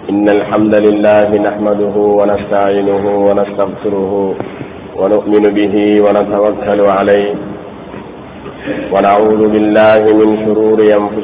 إن الحمد لله نحمده ونستعينه ونستغفره ونؤمن به ونتوكل عليه ونعوذ بالله من شرور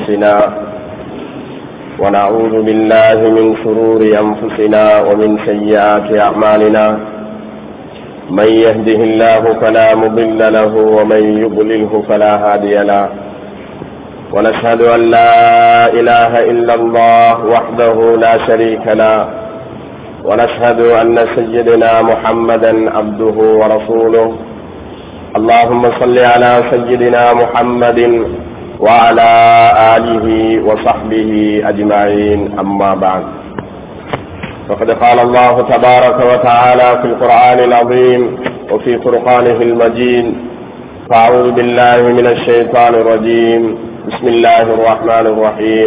أنفسنا ومن سيئات أعمالنا من يهده الله فلا مضل له ومن يضلله فلا هادي له ونشهد أن لا إله إلا الله وحده لا شريك له ونشهد أن سيدنا محمدا عبده ورسوله اللهم صل على سيدنا محمد وعلى آله وصحبه أجمعين أما بعد فقد قال الله تبارك وتعالى في القرآن العظيم وفي فرقانه المجيد فأعوذ بالله من الشيطان الرجيم بسم الله الرحمن الرحيم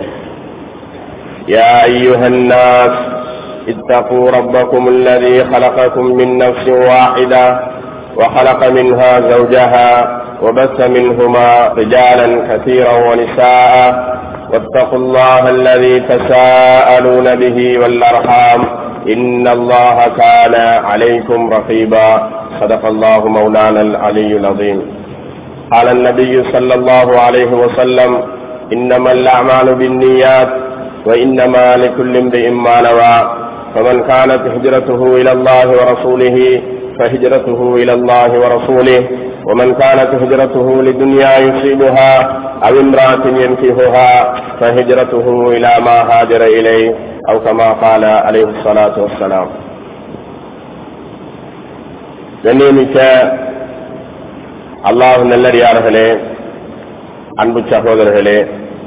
يا أيها الناس اتقوا ربكم الذي خلقكم من نفس واحدة وخلق منها زوجها وبث منهما رجالا كثيرا ونساء واتقوا الله الذي تساءلون به والأرحام إن الله كان عليكم رقيبا صدق الله مولانا العلي العظيم قال النبي صلى الله عليه وسلم إنما الأعمال بالنيات وإنما لكل امرئ ما نوى فمن كانت هجرته إلى الله ورسوله فهجرته إلى الله ورسوله ومن كانت هجرته لدنيا يصيبها أو امرأة ينكحها فهجرته إلى ما هاجر إليه أو كما قال عليه الصلاة والسلام. கண்ணியமிக்க அல்லாஹ் நல்லடியார்களே, அன்பு சகோதரர்களே,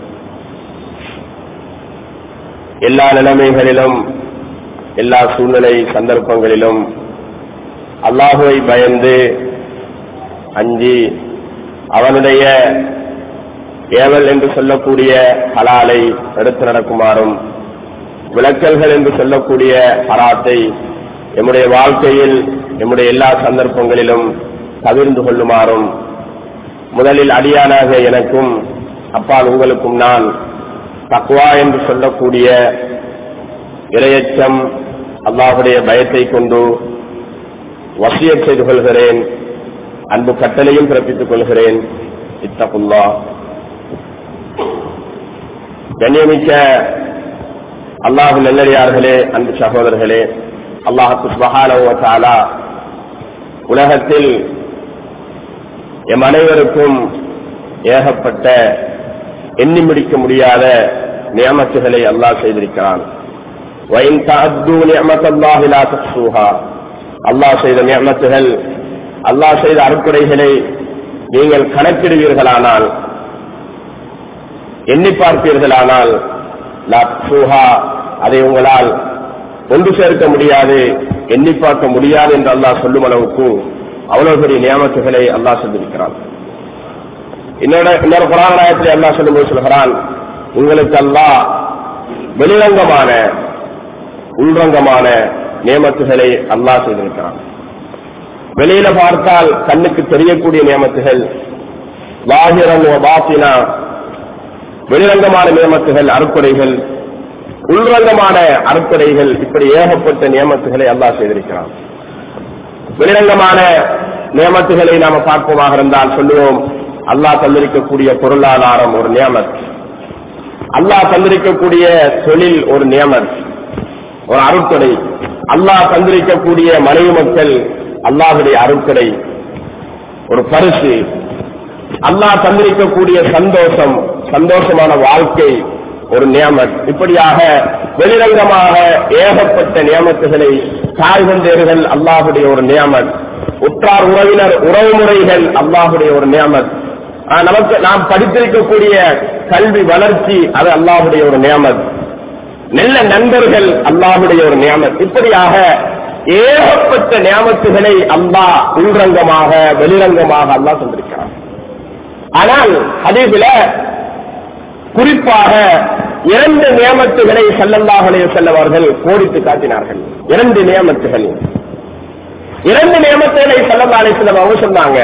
எல்லா நிலைமைகளிலும் எல்லா சூழ்நிலை சந்தர்ப்பங்களிலும் அல்லாஹுவை பயந்து அஞ்சி அவனுடைய ஏவல் என்று சொல்லக்கூடிய ஹலாலை எடுத்து நடக்குமாறும் விலக்கல்கள் என்று சொல்லக்கூடிய ஹராத்தை எம்முடைய வாழ்க்கையில் எம்முடைய எல்லா சந்தர்ப்பங்களிலும் தவிர்ந்து கொள்ளுமாறும் முதலில் அடியானாக எனக்கும் அப்பால் உங்களுக்கும் நான் தக்வா என்று சொல்லக்கூடிய இறையச்சம் அல்லாஹுடைய பயத்தை கொண்டு வசியத் செய்து கொள்கிறேன். அன்பு கட்டளையும் பிறப்பித்துக் கொள்கிறேன். இத்தகுல்லாஹ். கண்ணியமிக்க அல்லாஹ் நல்லடியார்களே, அன்பு சகோதரர்களே, அல்லாஹ் சுப்ஹானஹு வ தஆலா உலகத்தில் எம் அனைவருக்கும் ஏகப்பட்ட எண்ணி முடிக்க முடியாத நியமத்துகளை அல்லாஹ் செய்திருக்கிறான். وَإِن تَعُدُّوا نِعْمَةَ اللَّهِ لَا تُحْصُوهَا. அல்லாஹ் செய்த நியமத்துகள், அல்லாஹ் செய்த அருட்கொடைகளை நீங்கள் கணக்கிடுவீர்களானால், எண்ணி பார்ப்பீர்களானால், லா துஹ்ஸூஹா, அதை உங்களால் ஒன்று சேர்க்க முடியாது, எண்ணி பார்க்க முடியாது என்று அல்லாஹ் சொல்லும் அளவுக்கு அவ்வளவு பெரிய நியமத்துகளை அல்லாஹ் சொல்லியிருக்கிறான். இன்னொரு குர்ஆன் ஆயத்திலே அல்லாஹ் சொல்லும்போது சொல்கிறான், உங்களுக்கு அல்லாஹ் வெளிரங்கமான உள்ரங்கமான நியமத்துகளை அல்லாஹ் செய்திருக்கிறான். வெளியில பார்த்தால் கண்ணுக்கு தெரியக்கூடிய நியமத்துகள், லாஹிரன் வ பாத்தினா, வெளிரங்கமான நியமத்துகள் அருட்கொடைகள், உள்ரங்கமான அருட்கொடைகள், இப்படி ஏகப்பட்ட நியமத்துகளை அல்லாஹ் செய்திருக்கிறான். வெளிரங்கமான நியமத்துகளை நாம பார்ப்போமாக இருந்தால் சொல்லுவோம், அல்லாஹ் தந்திருக்கக்கூடிய பொருளாதாரம் ஒரு நியமத், அல்லாஹ் தந்திருக்கக்கூடிய தொழில் ஒரு நியமத், ஒரு அருட்கொடை, அல்லாஹ் தந்திருக்கக்கூடிய மனைவி மக்கள் அல்லாஹுடைய அருட்கொடை, ஒரு பரிசு, அல்லாஹ் தந்திருக்கக்கூடிய சந்தோஷம், சந்தோஷமான வாழ்க்கை ஒரு நியமத். இப்படியாக வெளிரங்கமாக ஏகப்பட்ட நியமத்துகளை, தாய் தந்தையர்கள் அல்லாஹுடைய ஒரு நியமத், உற்றார் உறவினர் உறவுமுறைகள் அல்லாஹுடைய ஒரு நியமத், நமக்கு நாம் படித்திருக்கக்கூடிய கல்வி வளர்ச்சி அது அல்லாஹுடைய ஒரு நியமத், நல்ல நண்பர்கள் அல்லாஹுடைய ஒரு நியமத். இப்படியாக ஏகப்பட்ட நியமத்துகளை அல்லாஹ் உள்ரங்கமாக வெளிரங்கமாக அல்லாஹ் தந்திருக்கிறார். ஆனால் ஹதீஸில குறிப்பாக 2 நியமத்துகளை ஸல்லல்லாஹு அலைஹி வஸல்லம் அவர்கள் கோடிட்டு காட்டினார்கள். 2 நியமத்துகள் ஸல்லல்லாஹு அலைஹி வஸல்லம் அவங்க சொன்னாங்க,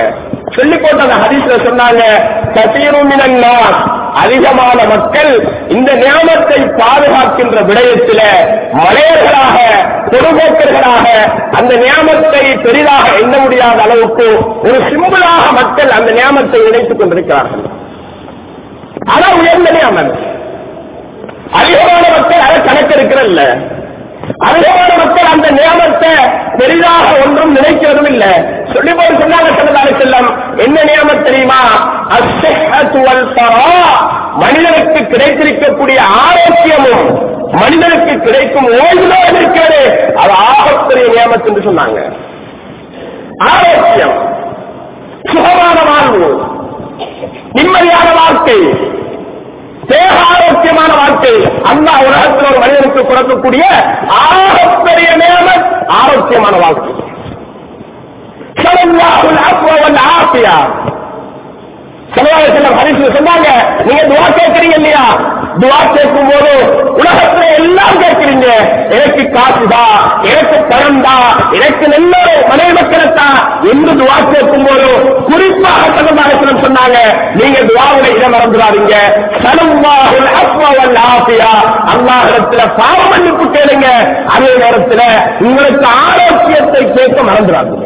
சொல்லி போட்ட அந்த ஹதீஸ்ல சொன்னாங்க, கஸீரும் மினன் நாஸ், அதிகமான மக்கள் இந்த நியாமத்தை பாதுகாக்கின்ற விடயத்தில மலையர்களாக பொதுபோக்கர்களாக அந்த நியாமத்தை பெரிதாக எண்ண முடியாத அளவுக்கு ஒரு சிம்பிளாக மக்கள் அந்த நியாமத்தை இணைத்துக் கொண்டிருக்கிறார்கள். ஆனால் உயர்ந்த நியாமம் அதிகமான மக்கள் அதை கணக்கெடுக்கிறல்ல. அதிகமான மக்கள் அந்த நியாமத்தை பெரிதாக ஒன்றும் நினைக்கிறதும் இல்லை. சொல்லி போய் சொன்னாங்க ஸல்லல்லாஹு அலைஹி வஸல்லம், என்ன நியாமத் தெரியுமா? அஸ்ஸஹ்ஹத்து வல் ஃபரா, மனிதனுக்கு கிடைத்திருக்கக்கூடிய ஆரோக்கியமும் மனிதனுக்கு கிடைக்கும் ஓய்வுதான் இருக்கிறது, அது ஆகப்பெரிய நியாமத் என்று சொன்னாங்க. ஆரோக்கியம், சுகமான வாழ்வு, நிம்மதியான வாழ்க்கை, தேக ஆரோக்கியமான வாழ்க்கை, அல்லாஹ் உலகத்தில் ஒரு மனிதனுக்கு கொடுக்கக்கூடிய ஆகப்பெரிய நியமத் ஆரோக்கியமான வாழ்க்கை. ஸல்லல்லாஹுல் அஃவ வல் ஆஃபியா. ஸல்லல்லாஹு அலைஹி வஸல்லம் ஹதீஸ்ல சொன்னாங்க, நீங்க துஆ கேட்கிறீங்க இல்லையா, துஆ கேட்கும் போது உலகத்துல எல்லாம் கேட்கிறீங்க, எனக்கு காசுதா, எனக்கு பணம்தா, எனக்கு நல்ல மனைவி மக்களத்தா என்று துஆ கேட்கும் போது குறிப்பாக ஸல்லல்லாஹு அலைஹி வஸல்லம் சொன்னாங்க, நீங்க துஆவுல இடம் மறந்துடாதீங்க. ஸல்லல்லாஹுல் அஃவ வல் ஆஃபியா, அல்லாஹ்விடத்துல பாவ மன்னிப்பு கேளுங்க, அதே நேரத்துல உங்களுக்கு ஆரோக்கியத்தை கேட்க மறந்துடாதீங்க.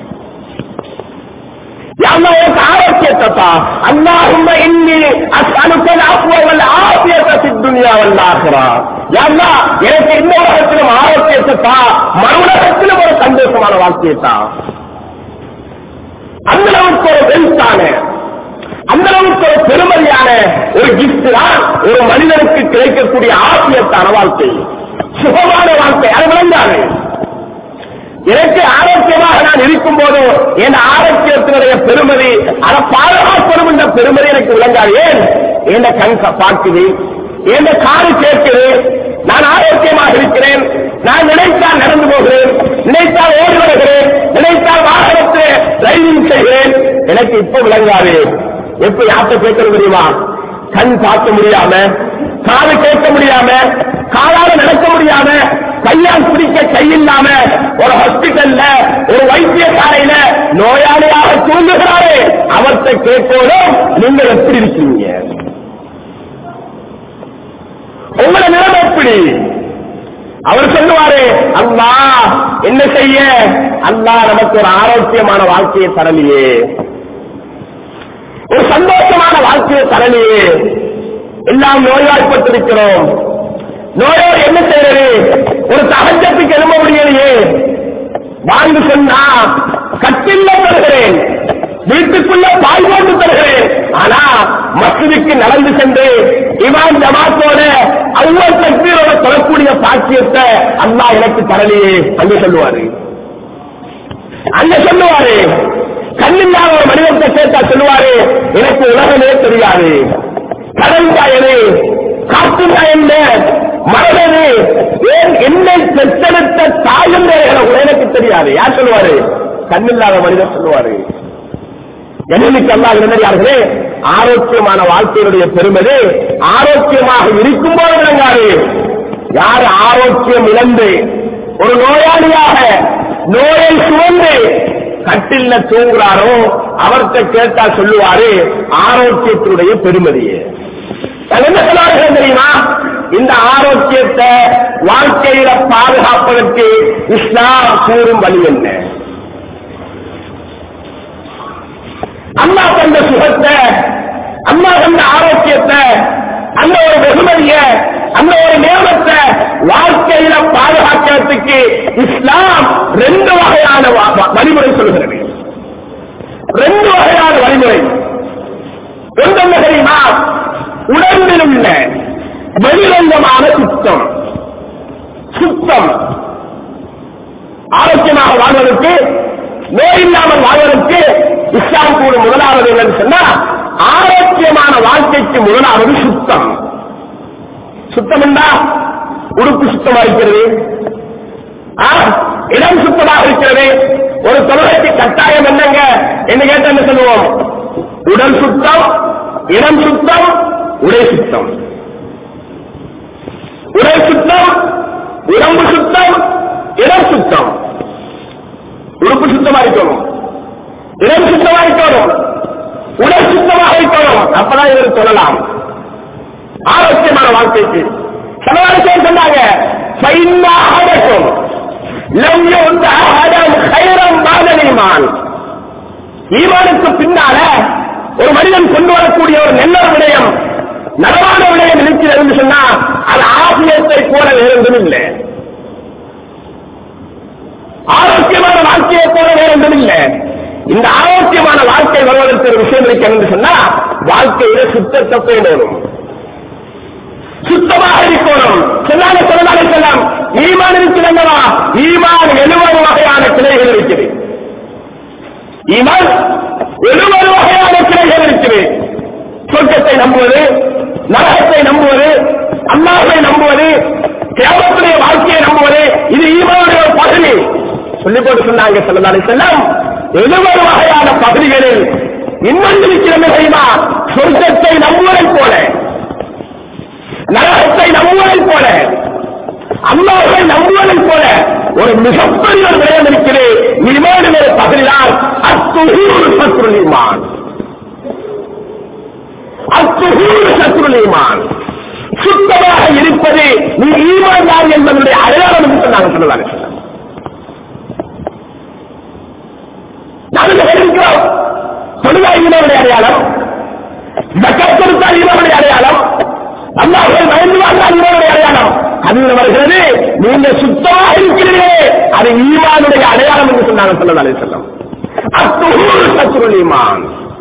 ஆரோக்கியத்தை அல்லாஹும்ம இன்னி அஸ்அலுக்கல் அஃவ வல் ஆஃபியத ஃபித் துன்யா வல் ஆখিরা. யா அல்லாஹ், எனக்கு இந்த உலகத்திலும் ஆரோக்கியத்தை தா, மறுஉலகத்திலும் ஒரு சந்தோஷமான வாழ்க்கையை தா. அந்த அளவுக்கு ஒரு வெல்த்தான, அந்த அளவுக்கு ஒரு பெருமதியான ஒரு கிஃப்ட் தான் ஒரு மனிதனுக்கு கிடைக்கக்கூடிய ஆரோக்கியத்தான வாழ்க்கை, சுகமான வாழ்க்கை. அது விளங்காது. எனக்கு ஆரோக்கியமாக நான் இருக்கும் போது என் ஆரோக்கியத்தினுடைய பெருமதி, அதை பாதுகாப்படும் என்ற பெருமதி எனக்கு விளங்காது. ஏன்? என் கண் பார்க்குது, என் காது கேட்குது, நான் ஆரோக்கியமாக இருக்கிறேன், நான் நினைத்தால் நடந்து போகிறேன், நினைத்தால் ஓடி வருகிறேன், நினைத்தால் வாகனத்தை டிரைவிங் செய்கிறேன். எனக்கு இப்ப விளங்காது. எப்ப யார்கிட்ட கேட்கறது தெரியுமா? கண் பார்க்க முடியாம, காது கேட்க முடியாம, காலால நடக்க முடியாம, கையால் பிடிக்க கையில்லாம ஒரு ஹாஸ்பிட்டல்ல ஒரு வைத்தியசாலையில நோயாளியாக தூங்குகிறாரே, அவர்கிட்ட கேட்போதும் நீங்கள் எப்படி இருக்கீங்க, உங்களை நிலைமை எப்படி? அவர் சொல்லுவாரு, அல்லாஹ் என்ன செய்ய, அல்லாஹ் நமக்கு ஒரு ஆரோக்கியமான வாழ்க்கையை தரலையே, ஒரு சந்தோஷமான வாழ்க்கையை தரலையே, எல்லாம் நோய்வாய்ப்பட்டிருக்கிறோம், நோயோடு என்ன செய்யறது, ஒரு தஹஜ்ஜத்துக்கு எழும்ப முடியலையே, வாழ்ந்து சொன்னா கட்டில்ல தருகிறேன், வீட்டுக்குள்ள பாய் போட்டு தருகிறேன், ஆனா மஸ்ஜிதுக்கு நடந்து சென்று இமாம் ஜமாத்தோட அவ்வளவு தக்பீரோட சொல்லக்கூடிய பாக்கியத்தை அல்லாஹ் எனக்கு தரலையே அங்க சொல்லுவாரு. அங்க சொல்லுவாரு, கண்ணில்லாத ஒரு மனிதத்தை கேட்டா சொல்லுவாரு, எனக்கு உலகமே தெரியாது, கடந்தா எது, காத்துதா என்ன, மரணது, ஏன் என்னை பெற்றெடுத்த தாயும் எனக்கு தெரியாது. யார் சொல்லுவாரு? கண்ணில்லாத மனிதர் சொல்லுவாரு. எனக்கு அல்லாஹ் நல்லடியார்களே, ஆரோக்கியமான வாழ்க்கையினுடைய பெருமதி ஆரோக்கியமாக இருக்கும் போது விளங்காது. யார் ஆரோக்கியம் இழந்து ஒரு நோயாளியாக நோயை சுமந்து கட்டில்ல தூங்குறாரோ அவர்கிட்ட கேட்டா சொல்லுவாரு ஆரோக்கியத்தினுடைய பெருமதியே. என்ன சொல்லுவார்கள் தெரியுமா? இந்த ஆரோக்கியத்தை வாழ்க்கையில பாதுகாப்பதற்கு இஸ்லாம் கூறும் வழி என்ன? அம்மா தந்த சுகத்தை, அம்மா தந்த ஆரோக்கியத்தை, அந்த ஒரு வெகுமதிய, அந்த ஒரு நியமத்தை வாழ்க்கையில பாதுகாக்கிறதுக்கு இஸ்லாம் 2 வகையான வழிமுறை சொல்கிறது. 2 வகையான வழிமுறை. ஒன்று தெரியுமா? உடம்பில் உள்ள வெளிரங்கமான சுத்தம். சுத்தம் ஆரோக்கியமாக வாழ்வதற்கு, நோய் இல்லாமல் வாழ்வதற்கு இஸ்லாம் கூட முதலாவது என்னன்னு சொன்னா, ஆரோக்கியமான வாழ்க்கைக்கு முதலாவது சுத்தம். சுத்தம் என்றா உடுப்பு சுத்தமா இருக்கிறது, இடம் சுத்தமாக இருக்கிறது. ஒரு தொழுகைக்கு கட்டாயம் என்னங்க என்று கேட்ட என்ன சொல்லுவோம்? உடல் சுத்தம், இடம் சுத்தம், உடை சுத்தம். உடை சுத்தம், உடம்பு சுத்தம், இடம் சுத்தம். உடுப்பு சுத்தமா இருக்கணும், இடம் சுத்தமா இருக்கணும், இவர் சொல்லலாம். ஆரோக்கியமான வாழ்க்கைக்கு சமவாசம் சொன்னாங்க, ஈமானுக்கு பின்னால ஒரு மனிதன் கொண்டு வரக்கூடிய ஒரு நல்ல விடயம், நலவான விடயம் இருக்கிறது என்று சொன்னா அது ஆசியத்தை போல வேறொன்றும் இல்லை. ஆரோக்கியமான வாழ்க்கையை போல வேறொன்றும் இல்லை. இந்த ஆரோக்கியமான வாழ்க்கை வருவதற்கு ஒரு விஷயம் இருக்கிறது என்று சொன்னா வாழ்க்கையில சுத்தத்தை பேணணும், சுத்தமாக இருக்கணும். சொன்னாங்க சொல்லலாம், ஈமான் இருக்கிறதா? ஈமான் 70 வகையான கிளைகள் இருக்குது. ஈமான் 70 வகையான கிளைகள் இருக்குது. சொர்க்கத்தை நம்புவது, நரகத்தை நம்புவது, அல்லாஹ்வை நம்புவது, கியாமத்துடைய வாழ்க்கையை நம்புவது, இது ஈமானுடைய ஒரு பகுதி. சொல்லி போட்டு சொன்னாங்க ஸல்லல்லாஹு அலைஹி வஸல்லம், 70 வகையான பகுதிகளில் இன்னொன்று இருக்கிறது தெரியுமா? சொர்க்கத்தை நம்புவதை போல, நரகத்தை நம்புவதை போல, அல்லாஹ்வை நம்புவதை போல ஒரு மிகப்பெரிய ஒரு விடயம் இருக்கிறது. ஈமானின் ஒரு பகுதிதான் அத்துஹூர் ஷத்ருல் ஈமான். அத்துஹூர் ஷத்ருல் ஈமான், சுத்தமாக இருப்பது நீ ஈமான்தார் என்பதனுடைய அடையாளம் என்று சொன்னாங்க ஸல்லல்லாஹு அலைஹி வஸல்லம். நாங்கள் இருக்கிறோம், தொழுகை ஈமானுடைய அடையாளம், ஜகாத் கொடுத்தால் ஈமானுடைய அடையாளம், அல்லாஹ்வை பயந்து வாழ்ந்தால் ஈமானுடைய அடையாளம். அதில் வருகிறது நீங்க சுத்தமாக இருக்கிறீர்களே அது ஈமானுடைய அடையாளம் என்று சொன்னாங்க ஸல்லல்லாஹு அலைஹி வஸல்லம். அத்துஹூர் ஷத்ருல் ஈமான்,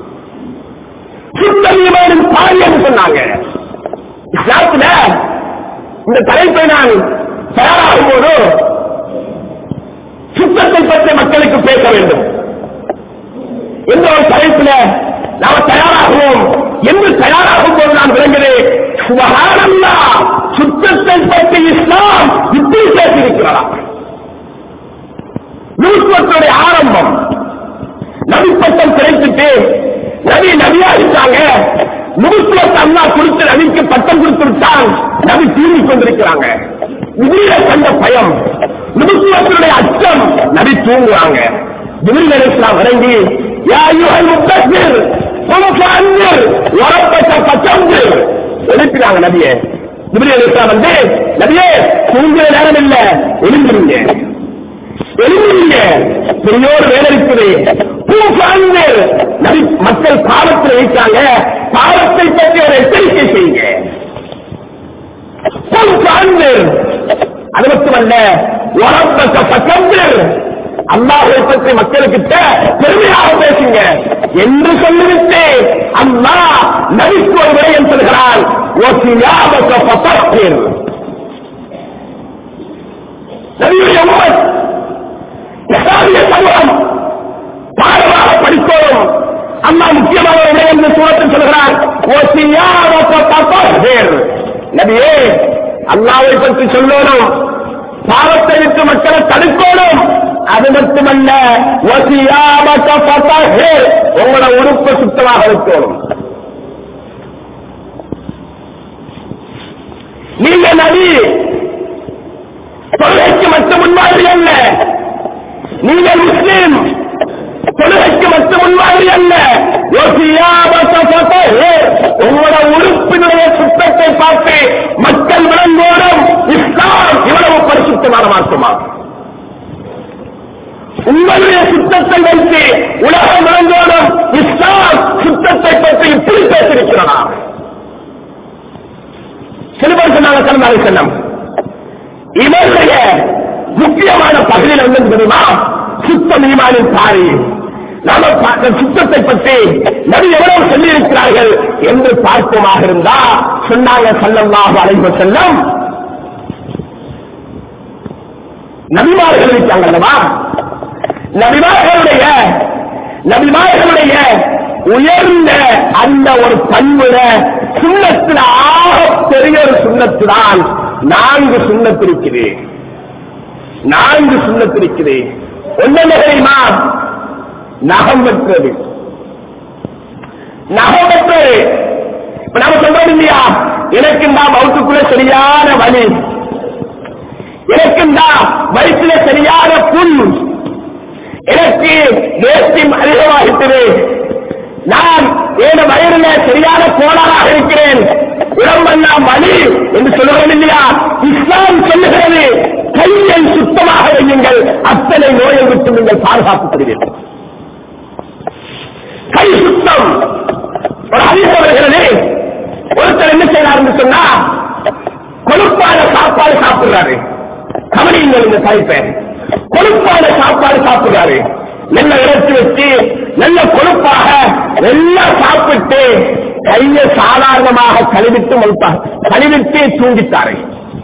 சுத்த ஈமானின் பாதி என்று சொன்னாங்க. இஸ்லாத்துல இந்த தலைப்பை நான் தயாராகும் போது சுத்தத்தை பற்றி மக்களுக்கு பேச வேண்டும் என்ற ஒரு தலைப்பில் நாம் தயாராகுவோம் என்று தயாராகும் போது நான் விளங்குகிறேன், சுப்ஹானல்லாஹ், சுத்தத்தை பற்றி இஸ்லாம் இப்படி பேசியிருக்கிறார். நூற்றுடைய ஆரம்பம் நபி பட்டம் கிடைத்துட்டு நபி நபியாகிட்டாங்க. நூற்றுவத்தை அல்லாஹ் கொடுத்து நபிக்கு பட்டம் கொடுத்து விட்டால் நபி தீர்ந்து கொண்டிருக்கிறாங்க. இதிலே கண்ட பயம், நூற்றுவத்தினுடைய அச்சம், நபி தூங்குவாங்க. ஜிப்ரீல் அலைஹிஸ்ஸலாம் இறங்கி யா அய்யுஹல் முத்தஸிர் கும் ஃபஅன்திர் வரப்பக ஃபதன்திர் எழுப்பினாங்க நபியே. ஜிப்ரீல் அலைஹிஸ்ஸலாம் வந்து நபியே தூங்குற நேரம் இல்ல, எழுந்திருங்க எழுந்திருங்க, பெரியோர் வேலை இருக்குது. கும் ஃபஅன்திர், நபி மக்கள் பாவத்தில் வைத்தாங்க, பாவத்தை பற்றி ஒரு எச்சரிக்கை செய்யுங்க. கும் ஃபஅன்திர், அது மட்டுமல்ல வரப்பக ஃபதன்திர், அல்லாஹ்வை பற்றி மக்களுக்கிட்ட பெருமையாக பேசுங்க என்று சொல்லிவிட்டு அல்லாஹ் நபிக்கு ஒரு விடயம் சொல்கிறான், நபியுடைய உம்மத் இஸ்லாமிய சமூகம் பாடமாக படித்தோம். அல்லாஹ் முக்கியமான ஒரு விடயம் என்று சூரத்தில் சொல்கிறான், நபியே அல்லாஹ்வை பற்றி சொல்லணும், பாவத்தை விட்டு மக்களை தடுக்கணும். அது மட்டுமல்ல உங்களோட உறுப்பு சுத்தமாக இருக்கணும். நீங்க நபி தொழுகைக்கு மட்டும் முன்மாதிரி அல்ல, நீங்கள் முஸ்லிம் தொழுகைக்கு மட்டும் முன்மாதிரி அல்ல, உங்களோட உறுப்பினுடைய சுத்தத்தை பார்த்து மக்கள் விளங்கோடும் இஸ்லாம் இவ்வளவு பரிசுத்தமான மார்க்கமாகும். உங்களுடைய சுத்தத்தை வைத்து உலகம் விளங்கோடும் இஸ்லாம் சுத்தத்தை பற்றி இப்படி பேசியிருக்கிறதா? சிறுவர் சொன்னாங்க ஸல்லல்லாஹு அலைஹி வஸல்லம், இவருடைய முக்கியமான பகுதியில் வந்து தெரியுமா சுத்தம் ஈமானின் பாரி. நாம சுத்தத்தை பற்றி நபி எவ்வளவு சொல்லியிருக்கிறார்கள் என்று பார்ப்போமாக இருந்தா சொன்னாங்க ஸல்லல்லாஹு அலைஹி வஸல்லம், நபிமார்கள் இருக்காங்க அல்லவா, நபிமார்களுடைய உயர்ந்த அந்த ஒரு பண்புல சுண்ணத்துல ஆக பெரிய ஒரு சுண்ணத்துதான் 4 சுண்ணத்திருக்கிறேன். 4 சுண்ணத்திருக்கிறேன். ஒன்ன தெரியுமா? நகம் வெட்டுறது. நகம் வெட்டுறது இப்ப நாம சொல்றோம் இல்லையா, எனக்கு இந்த மவுத்துக்குள்ள சரியான வலி, எனக்கு இந்த வயிற்றுல சரியான புண், எனக்கு தேசியம் அதிகமாகிட்டது, நான் ஏன வயதில சரியான கோளாறாக இருக்கிறேன், உடம்பெல்லாம் வலி என்று சொல்லுகிறேன் இல்லையா? இஸ்லாம் சொல்லுகிறது கையை சுத்தமாக வையுங்கள், அத்தனை நோயை விட்டு நீங்கள் பாதுகாக்கப்படுவீர்கள். கை சுத்தம். ஒரு அதிகம் வருகிறது, ஒருத்தர் என்ன செய்யறாருன்னு சொன்னா கொழுப்பான சாப்பாடு சாப்பிடுறாரு. கவனியுங்கள் இந்த தலைப்பை. கொழுப்பான சாப்பாடு சாப்பிடுறாரு, நல்ல இறைச்சி வச்சு நல்ல கொழுப்பாக எல்லாம் சாப்பிட்டு கையை சாதாரணமாக கழுவிட்டு தூங்கிட்டாரு.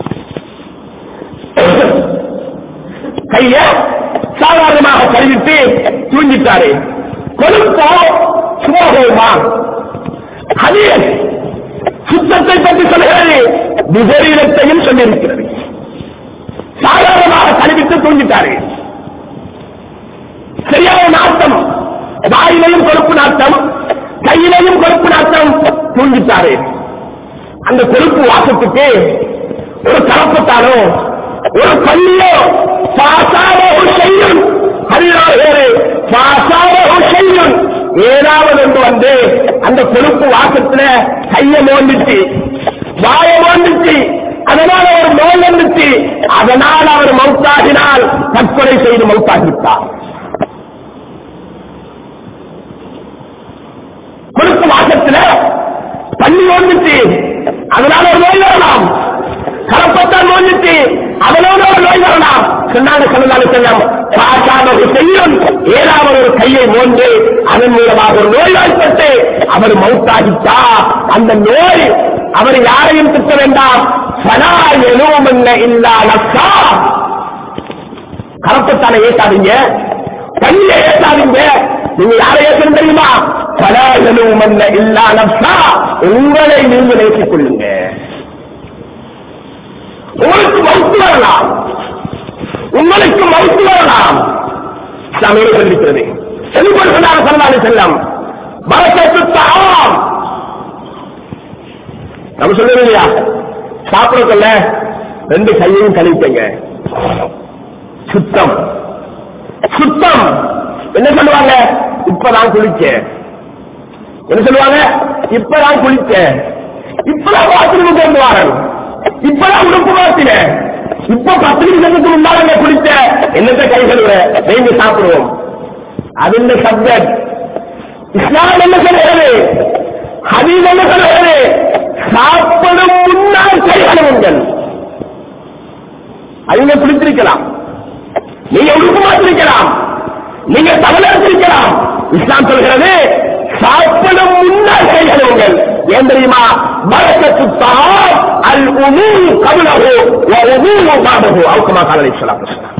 கைய சாதாரணமாக கழுவிட்டு தூங்கிட்டாரு. கொழுப்போ சுமோகமா? அது சுத்தத்தை பற்றி சொல்கிறது, விபரீதத்தையும் சொல்லியிருக்கிறது. சாதாரணமாக கழுவிட்டு தூங்கிட்டாரு. சரியான நாட்டம், வாயிலையும் கொழுப்பு நாட்டம், கையிலையும் கொழுப்பு நாட்டம், தூங்கிட்டாரு. அந்த கொழுப்பு வாசத்துக்கு ஒரு கலப்பத்தானோ ஒரு பள்ளியோ பாசாவோ செய்யும், செய்யும் ஏதாவது ஒன்று வந்து அந்த கொழுப்பு வாசத்துல கைய மோந்துச்சு, வாய மோந்துச்சு, அதனால ஒரு நோய் வந்துச்சு, அதனால் அவர் மௌத்தாகினால் தற்கொலை செய்து மௌத்தாகிவிட்டார். கொழுப்பு வாசத்துல பள்ளி ஓந்துச்சு, அதனால ஒரு நோய் வரலாம். கலப்பத்தால் ஓந்துச்சு, அதனோட ஒரு நோய் வரலாம். சொன்னாங்க செல்லம் பாசாவது செய்யும் ஏதாவது ஒரு கையை மோந்து அதன் மூலமாக ஒரு நோய் வாய்ப்பட்டு அவர் மௌத்தாகிட்டா அந்த நோய் அவர் யாரையும் திட்ட வேண்டாம். கலப்பத்தான ஏற்காதீங்க, பள்ளியை ஏற்காதீங்க. நீங்க யாரை ஏற்கனவே தெரியுமா? பலாயலுமல்ல இல்லா நப்சா, உங்களை நீங்க நேசிக் கொள்ளுங்க. உங்களுக்கு மௌத்து வரலாம், உங்களுக்கு மௌத்து வரலாம். இஸ்லாமிய சொல்லிக்கிறது. செல்லுபடுகிறார் சல்லல்லாஹு செல்லம் பரக்கத்துத்தாம். நம்ம சொல்லுங்க இல்லையா, சாப்பிடக்கொள்ள 2 கையையும் கழிப்பீங்க. சுத்தம் சுத்தம். என்ன சொல்லுவாங்க? இப்பதான் குளிச்சேன். என்ன சொல்லுவாங்க? இப்பதான் குளிச்சேன், இப்பதான் பாத்ரூமுக்கு வந்து வாரன், இப்பதான் உடுப்பு மாத்தினேன், இப்ப 10 நிமிஷத்துக்கு முன்னால குளிச்ச. என்னத்தை கை சொல்லுற? நீங்க சாப்பிடுவோம். அது இந்த சப்ஜெக்ட். இஸ்லாம் என்ன சொல்லுகிறது? ஹதீஸ் என்ன சொல்லுகிறது? சாப்பிடும் முன்னால் கை கழுவுங்கள். அவங்க குளித்திருக்கலாம், நீங்க உடுப்பு மாத்திருக்கலாம், நீங்க தவளர்த்திருக்கலாம். இஸ்லாம் சொல்கிறது சாப்பிடும் முன்னால் கை கழுவுங்கள். ஏன் தெரியுமா? பரக்கத்துத்தாம் அல் உமூ கபலஹு வ உமூ பாதஹு அவு கமா கால அலைஹிஸ்ஸலாத்து வஸலாம்.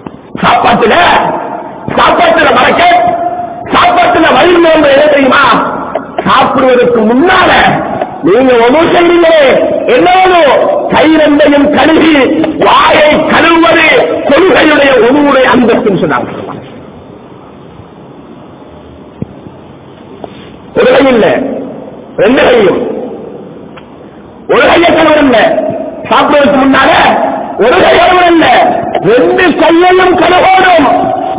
சாப்பாட்டுல பரக்கத், சாப்பாட்டுல வலிமை என்று என்ன தெரியுமா? சாப்பிடுவதற்கு முன்னால நீங்க ஒன்று செய்றீங்களே, என்னோடு கை 2ஐயும் கழுவி வாயை கழுவுவது கொள்கையுடைய ஒருவருடைய அந்தஸ்து சொன்னாங்க. ஒரு கை இல்ல, 2 கையும். ஒரு கையை கழுவல, சாப்பிடுவதற்கு முன்னால ஒரு கை கழுவல, 2 கையையும் கழுவோடும்.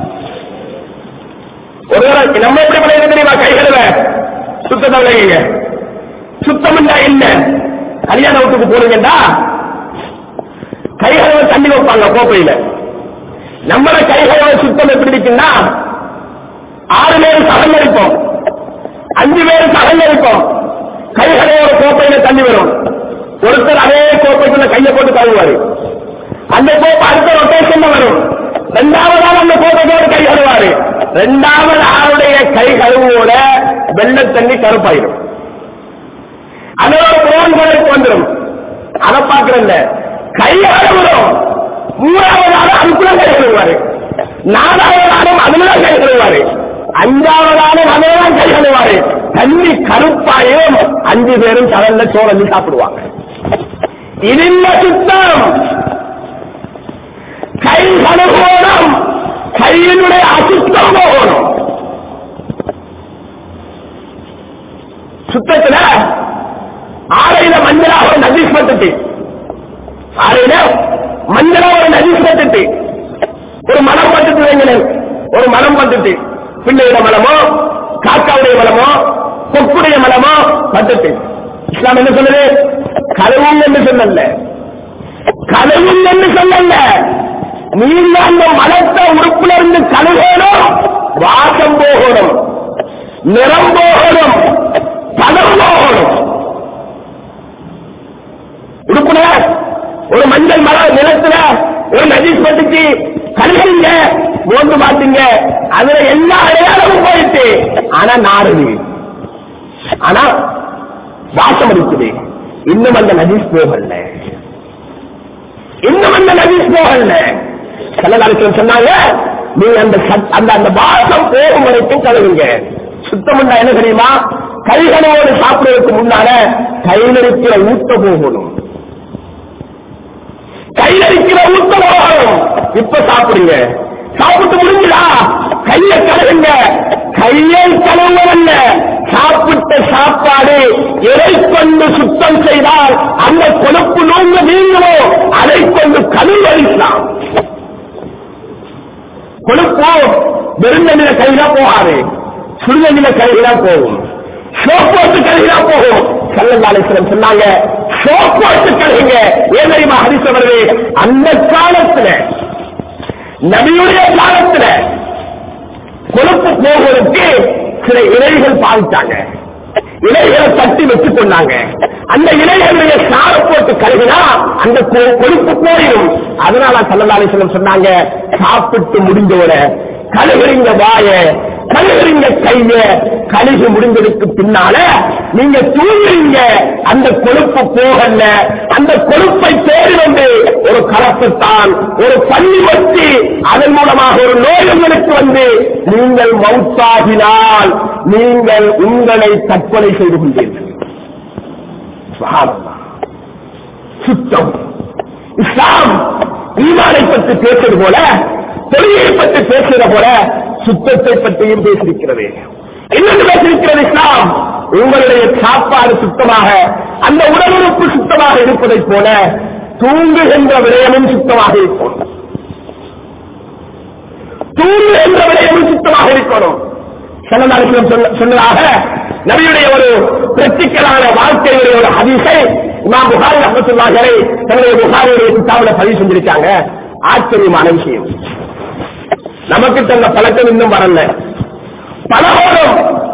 ஒரு நம்ம எப்படி பண்ண தெரியுமா? கை கழுவ சுத்தம் சுத்தம் என்ன? கல்யாண வீட்டுக்கு போறீங்கடா, கைகளவை தண்ணி வைப்பாங்க கோப்பையில. நம்மள கைகளவை சுத்தம் எப்படி இருக்குன்னா, 6 பேர் சகங்கரிப்போம், 5 பேர் சகங்கரிப்போம். கைகள ஒரு கோப்பையில தண்ணி வரும், ஒருத்தர் அதே கோப்பைக்குள்ள கையை போட்டு கழுவுவாரு. அந்த கோப்பை அடுத்த ரொட்டேஷன் வரும், 2வது ஆள் அந்த கோப்பையோடு கை கழுவாரு. 2வது ஆளுடைய கை கழுவோட வெள்ளை தண்ணி கருப்பாயிடும், அதோட புரோன் கலருக்கு வந்துடும். அதை பார்க்கறல்ல, கை கழுவுறோம். 3வது ஆளும் அதுக்குள்ள கை கழுவாரு, 4வது ஆளும் அதுதான் கை கழுவாரு, 5வது ஆளும் அதுதான் கை கழுவாரு. தண்ணி கருப்பாயும் 5 பேரும் கடல்ல சோழி சாப்பிடுவாங்க. இது சுத்தம். கை கழுவோடும், கையினுடைய அசுத்தம் போகணும். சுத்தத்துல ஆலையில மஞ்சளா ஒரு நஜீஸ் பட்டுட்டு, ஆலையில மஞ்சளா ஒரு நஜீஸ் பட்டுட்டு, ஒரு மனம் பட்டுட்டு வைங்களேன், ஒரு மனம் பட்டுட்டு, பிள்ளையோட மனமோ காக்காவுடைய மலமோ கொக்குடைய மலமோ பட்டத்து. இஸ்லாம் என்ன சொல்லுது? கழுவும் என்று சொல்லல, கழுவும் என்று சொல்லல. நீங்க அந்த மலத்தை உறுப்புல இருந்து கழுவணும், வாசம் போகணும், நிறம் போகணும், பதம் போகணும். உறுப்புல ஒரு மஞ்சள் மரம் நிலத்துல ஒரு நஜீஸ் பட்டுச்சு, கழுவுங்க, மோந்து பார்த்தீங்க, அதுல எல்லா அடையாளமும் போயிட்டு, ஆனா நாடுது, ஆனா வாசம் இருக்குது. இன்னும் அந்த நஜீஸ் போகல, இன்னும் அந்த நஜீஸ் போகல. ஸல்லல்லாஹு சொன்னாங்க, நீங்க அந்த வாசம் போகும் வரைக்கும் கழுவுங்க. சுத்தம் என்ன தெரியுமா? கைகளோடு சாப்பிடுறதுக்கு முன்னால கையில் இருக்கிற ஊட்ட போகணும், கையில் இருக்கிற ஊட்ட போகணும். இப்ப சாப்பிடுங்க, சாப்பிட்டு முடிஞ்சா கையை கழுவுங்க. கையை கழுவல்ல, சாப்பிட்ட சாப்பாடு எதை கொண்டு சுத்தம் செய்தால் அந்த கொழுப்பு நோங்க நீங்களோ அதை கொண்டு கழுவலாம். கொழுப்பு வெறுந்தண்ணில கையில போகாது, சுடுதண்ணில கையில போகும், சோப்போட்டு கையில போகும். ஸல்லல்லாஹு அலைஹி வஸல்லம் சொன்னாங்க, சோப்போட்டு கழுவுங்க. ஏன் தெரியுமா ஹதீஸ் வருது? அந்த காலத்துல, நபியுடைய காலத்துல கொழுப்பு போவதற்கு சில இலைகள் பாவித்தாங்க, இலைகளை தட்டி வச்சுக் கொண்டாங்க. அந்த இலைகளுடைய சாறு போட்டு கழுவினா அந்த கொழுப்பு போயிடும். அதனால ஸல்லல்லாஹு அலைஹி வஸல்லம் சொன்னாங்க, சாப்பிட்டு முடிஞ்சோட கழுவுறீங்க வாய, கழுவுறீங்க கைய, கழுகு முடிஞ்சதுக்கு பின்னால நீங்க தூங்குறீங்க, அந்த கொழுப்பு போகல. அந்த கொழுப்பை தேடி வந்து ஒரு கலப்பத்தான், ஒரு பள்ளி வச்சு அதன் மூலமாக ஒரு நோய் உங்களுக்கு வந்து நீங்கள் மௌத்தாகினால் நீங்கள் உங்களை தற்கொலை செய்து கொண்டீர்கள். சுத்தம். இஸ்லாம் ஈமானை பற்றி பேசுவது போல, தொழிலை பற்றி பேசுகிற போல சுத்தத்தை பற்றியும் பேசியிருக்கிறது. இன்னொன்று பேசியிருக்கிறது இஸ்லாம், உங்களுடைய சாப்பாடு சுத்தமாக, அந்த உடல் உறுப்பு சுத்தமாக இருப்பதைப் போல தூங்குகின்ற விடயமும் சுத்தமாக இருக்கும், தூங்குகின்ற விடயமும் சுத்தமாக இருக்கணும். ஸல்லல்லாஹு அலைஹி வஸல்லம் சொன்னதாக நபியுடைய ஒரு பிராக்டிகலான வாழ்க்கையுடைய ஒரு ஹதீஸை இமாம் புகாரி ரஹ்மத்துல்லாஹி அலைஹி தன்னுடைய புகாரியுடைய கிதாபில் பதிவு செஞ்சிருக்காங்க. ஆச்சரியமான விஷயம், நமக்கு தந்த பழக்கம் இன்னும் வரல. பலகோணம்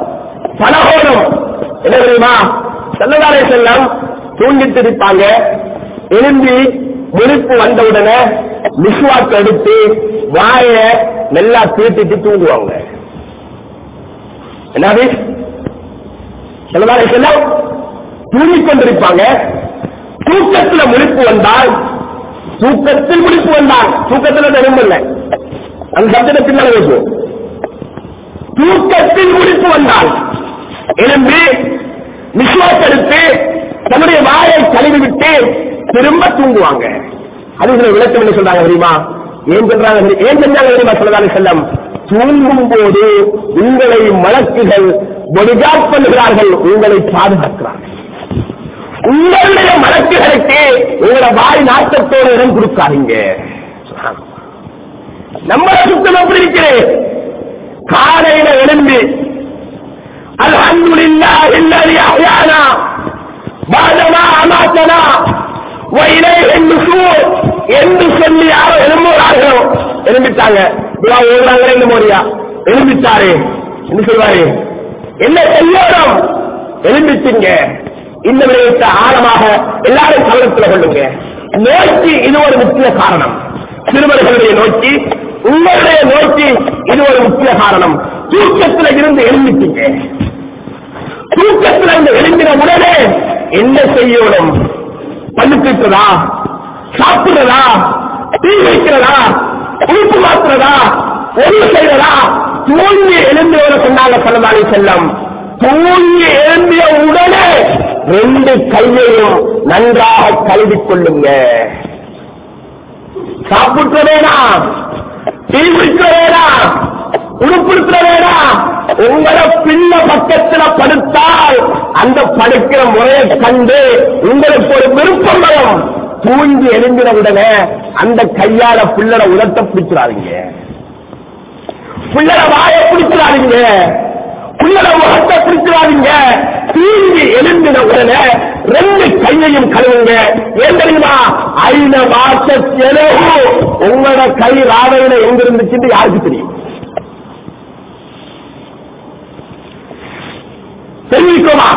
என்ன தெரியுமா? ஸல்லல்லாஹு அலைஹி வஸல்லம் தூங்கிட்டு இருப்பாங்க, எழும்பி விழிப்பு வந்தவுடனே மிஸ்வாக் எடுத்து வாய நல்லா தீட்டிட்டு தூங்குவாங்க. என்னது? ஸல்லல்லாஹு அலைஹி வஸல்லம் தூங்கிக் கொண்டிருப்பாங்க, தூக்கத்தில் விழிப்பு வந்தால், தூக்கத்தில் விழிப்பு வந்தால், தூக்கத்தில் எழும்பல்ல, அந்த சப்தத்தை பின்னால் வைக்கும். தூக்கத்தில் விழிப்பு வந்தால் எழும்பி மிஸ்வாக் எடுத்து தன்னுடைய வாயை கழுவிவிட்டு திரும்ப தூங்குவாங்க. அதுல விளக்கம் என்ன சொல்றாங்க தெரியுமா? ஏன் செஞ்சாங்க தெரியுமா? ஸல்லல்லாஹு அலைஹி வஸல்லம் தூங்கும் போது உங்களை மலக்குகள் பொடிகாட் பண்ணுகிறார்கள், உங்களை பாதுகாக்கிறார்கள். உங்களுடைய மலக்குகளுக்கு உங்களோட வாய் நாட்டத்தோடு இடம் கொடுக்காதீங்க. நம்ம சுத்தம் எப்படி இருக்கிறது? காலையில எழுந்து அல்ஹம்துலில்லாஹி அல்லதி அஹ்யானா பஅதமா அமாத்தனா வ இலைஹின் நுஷூர் என்று சொல்லி யாரோ எழும்புகிறார்களோ, எழும்பிட்டாங்க, துஆ ஓதுறாங்க, ரெண்டு மோடியா எழும்பிட்டாரு, என்ன சொல்வாரு? என்ன செய்யணும்? எழும்பிட்டீங்க. இந்த விடயத்தை ஆழமாக எல்லாரும் கவனத்தில் கொள்ளுங்க. நோய்க்கு இது ஒரு முக்கிய காரணம், சிறுவர்களுடைய நோய்க்கு, உங்களுடைய நோய்க்கு இது ஒரு முக்கிய காரணம். தூக்கத்தில் இருந்து எழும்பிட்டீங்க, தூக்கத்தில் இருந்து எழுந்தின உடனே என்ன செய்யணும்? படுத்துக்கிறதா, சாப்பிடுறதா, தீ வைக்கிறதா, உறுப்பு மாற்றுறதா, ஒன்று செய்யறதா? தூங்கி எழுந்தியோட சொன்னாங்க ஸல்லல்லாஹு அலைஹி வஸல்லம், தூங்கி எழுந்திய உடனே ரெண்டு கையையும் நன்றாக கழுவிக் கொள்ளுங்க. சாப்பிட்டு வேணாம், தீ வைக்க வேணாம், உடுப்பிடுத்த வேணாம். உங்கள பின்ன பக்கத்தில் படுத்தால் அந்த படுக்கிற முறையை கண்டு உங்களுக்கு ஒரு விருப்பம் வரும். தூங்கி எழுந்தின உடனே அந்த கையால பிள்ளட உரத்தை பிடிச்சிடாதீங்க, பிள்ளட வாயை பிடிச்சிடாதீங்க, உங்களோட முகத்தை பிடிச்சிடாதீங்க. தீங்கி எழுந்தின உடனே 2 கையையும் கழுவுங்க. ஏன் தெரியுமா? 5 மாச செலவு உங்களோட கை ராவையில எங்க இருந்துச்சு யாருக்கு தெரியும்? செஞ்சிக்கோமா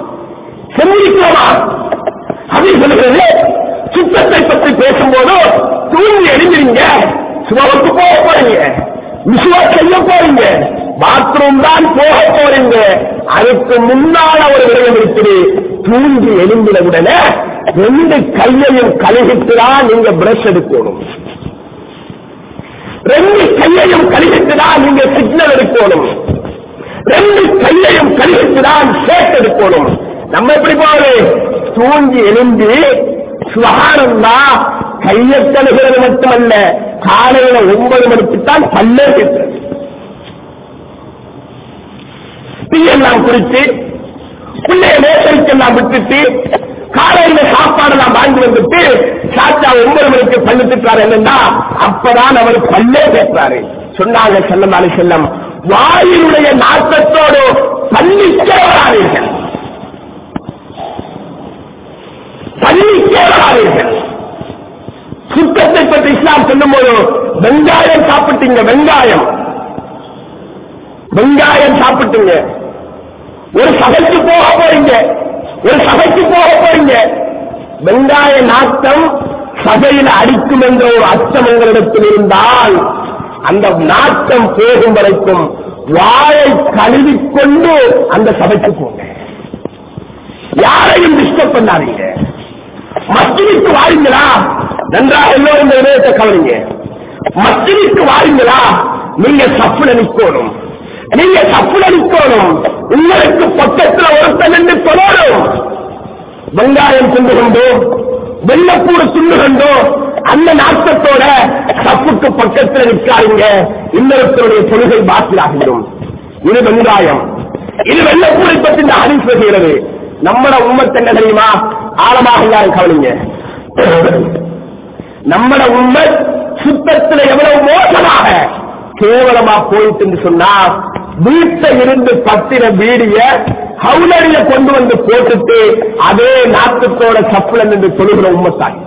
அது சொல்லுகிறது. சுத்தத்தை பற்றி பேசும்போது தூங்கி எழுந்திருங்க. சுமவுக்கு போக போறீங்க, விசுவா செய்ய போறீங்க, பாத்ரூம் தான் போக போறீங்க. அதுக்கு முன்னால ஒரு விடயம் இருக்குது. தூங்கி எழுந்தின உடனே 2 கையையும் கழுவிட்டுதான் நீங்க பிரஷ் எடுக்கணும். 2 கையையும் கழுவிட்டுதான் நீங்க சிக்னல் எடுக்கணும். 2 கையையும் கழுவிட்டுதான் ஷேக் எடுக்கணும். நம்ம எப்படி போறது? தூங்கி எழுந்து சுகாரம்னா கையை கழுகிறது மட்டுமல்ல, காலையில 9 மணிக்குத்தான் பல்லே கேட்கிறது. டீயெல்லாம் குடிச்சு பிள்ளைய நேசரிக்கெல்லாம் விட்டுட்டு காலையில சாப்பாடெல்லாம் வாங்கி வந்துட்டு சாத்தா 9 மணிக்கு பல்லு திட்டாரு. என்னன்னா அப்பதான் அவர் பல்லே கேட்கிறாரு. சொன்னாங்க ஸல்லல்லாஹு அலைஹி வஸல்லம், வாயினுடைய நாட்டத்தோடு பள்ளிக்கே வராதீர்கள், பள்ளிக்கே வராதீர்கள். சுத்தத்தை பற்றி இஸ்லாம் சொல்லும் போது வெங்காயம் சாப்பிட்டீங்க, வெங்காயம் சாப்பிட்டீங்க, ஒரு சபைக்கு போக போறீங்க, வெங்காய நாட்டம் சபையில் அடிக்கும் என்ற ஒரு அச்சம் உங்களிடத்தில் இருந்தால் அந்த நாட்டம் போகும் வரைக்கும் வாயை கழுவிக்கொண்டு அந்த சபைக்கு போங்க. யாரையும் டிஸ்டர்ப் பண்ணாதீங்க. மஸ்ஜிதுக்கு வாரீங்களா? நன்றாக எல்லோரும் இந்த விடயத்தை கவனிங்க. மஸ்ஜிதுக்கு வாரீங்களா? நீங்க சப்புல நிற்கணும். உங்களுக்கு பக்கத்தில் ஒருத்தன் நின்று தொடரும். வெங்காயம் தின்று கொண்டோ வெள்ளப்பூடு தின்று கொண்டோ அந்த நாட்டத்தோட சப்புக்கு பக்கத்தில் நிற்காதீங்க. இன்னொருத்தருடைய தொழுகை பாக்கியாகிடும். இது வெங்காயம், இது வெள்ளப்பூரை பற்றி இந்த ஹதீஸ் பேசுகிறது. நம்மட உம்மத் என்ன தெரியுமா? ஆழமாக எல்லாரும் கவனிங்க. நம்மட உம்மத் சுத்தத்தில் எவ்வளவு மோசமாக கேவலமா போயிட்டு சொன்னா, வீட்டை இருந்து பத்திர வீடிய ஹவுலடிய கொண்டு வந்து போட்டுட்டு அதே நாட்டுத்தோட சப்புல நின்று தொழுகிற உம்மத்தாங்க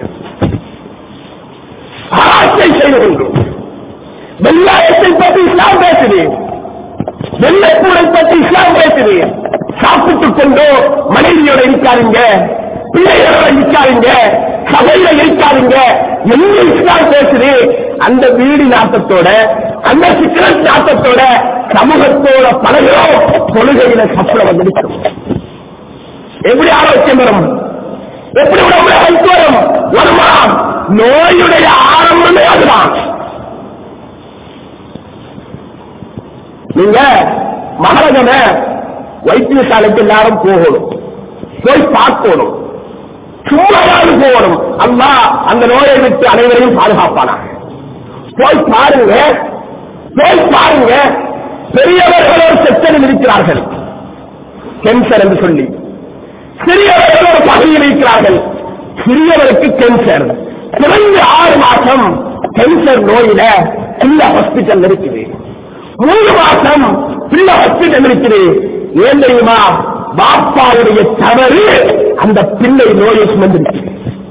ஆசை செய்து கொண்டோம். வெள்ளாயத்தை பற்றி இஸ்லாம் பேசுது, வெள்ளப்பூரை பற்றி இஸ்லாம் பேசுது. சாப்பிட்டுக் கொண்டோ மனைவியோட இருக்காருங்க, பிள்ளைகளோட இருக்காருங்க, சபையில இருக்காருங்க, எங்க இஸ்லாம் பேசுது. அந்த வீடு நாட்டத்தோட அந்த சிக்கல் நாட்டத்தோட சமூகத்தோட பழகிறோம். தொழுகையில சப்புல வந்து நிற்கும். எப்படி ஆரோக்கியம் வரும்? எப்படி உடம்புல ஹெல்த் வரும்? வருமா? நோயுடைய ஆரம்பமே அதுதான். நீங்க மகரகம வைத்தியசாலைக்கு எல்லாரும் போகணும், போய் பார்க்கணும், சும்மாவது போகணும். அல்லாஹ் அந்த நோயை விட்டு அனைவரையும் பாதுகாப்பானாக. போய் பாருங்க. பெரியவர்கள் ஒரு செக்ஷனில் இருக்கிறார்கள், கேன்சர் என்று சொல்லி. சிறியவர்கள் ஒரு பகுதியில் இருக்கிறார்கள், சிறியவருக்கு கேன்சர். குறைந்த 6 மாசம் கேன்சர் நோயில பிள்ளை ஹாஸ்பிட்டல் இருக்குது, 3 மாசம் பிள்ளை ஹாஸ்பிட்டல் இருக்குது. ஏன் தெரியுமா? பாப்பாவுடைய தவறு அந்த பிள்ளை நோயை சுமந்திருக்கு.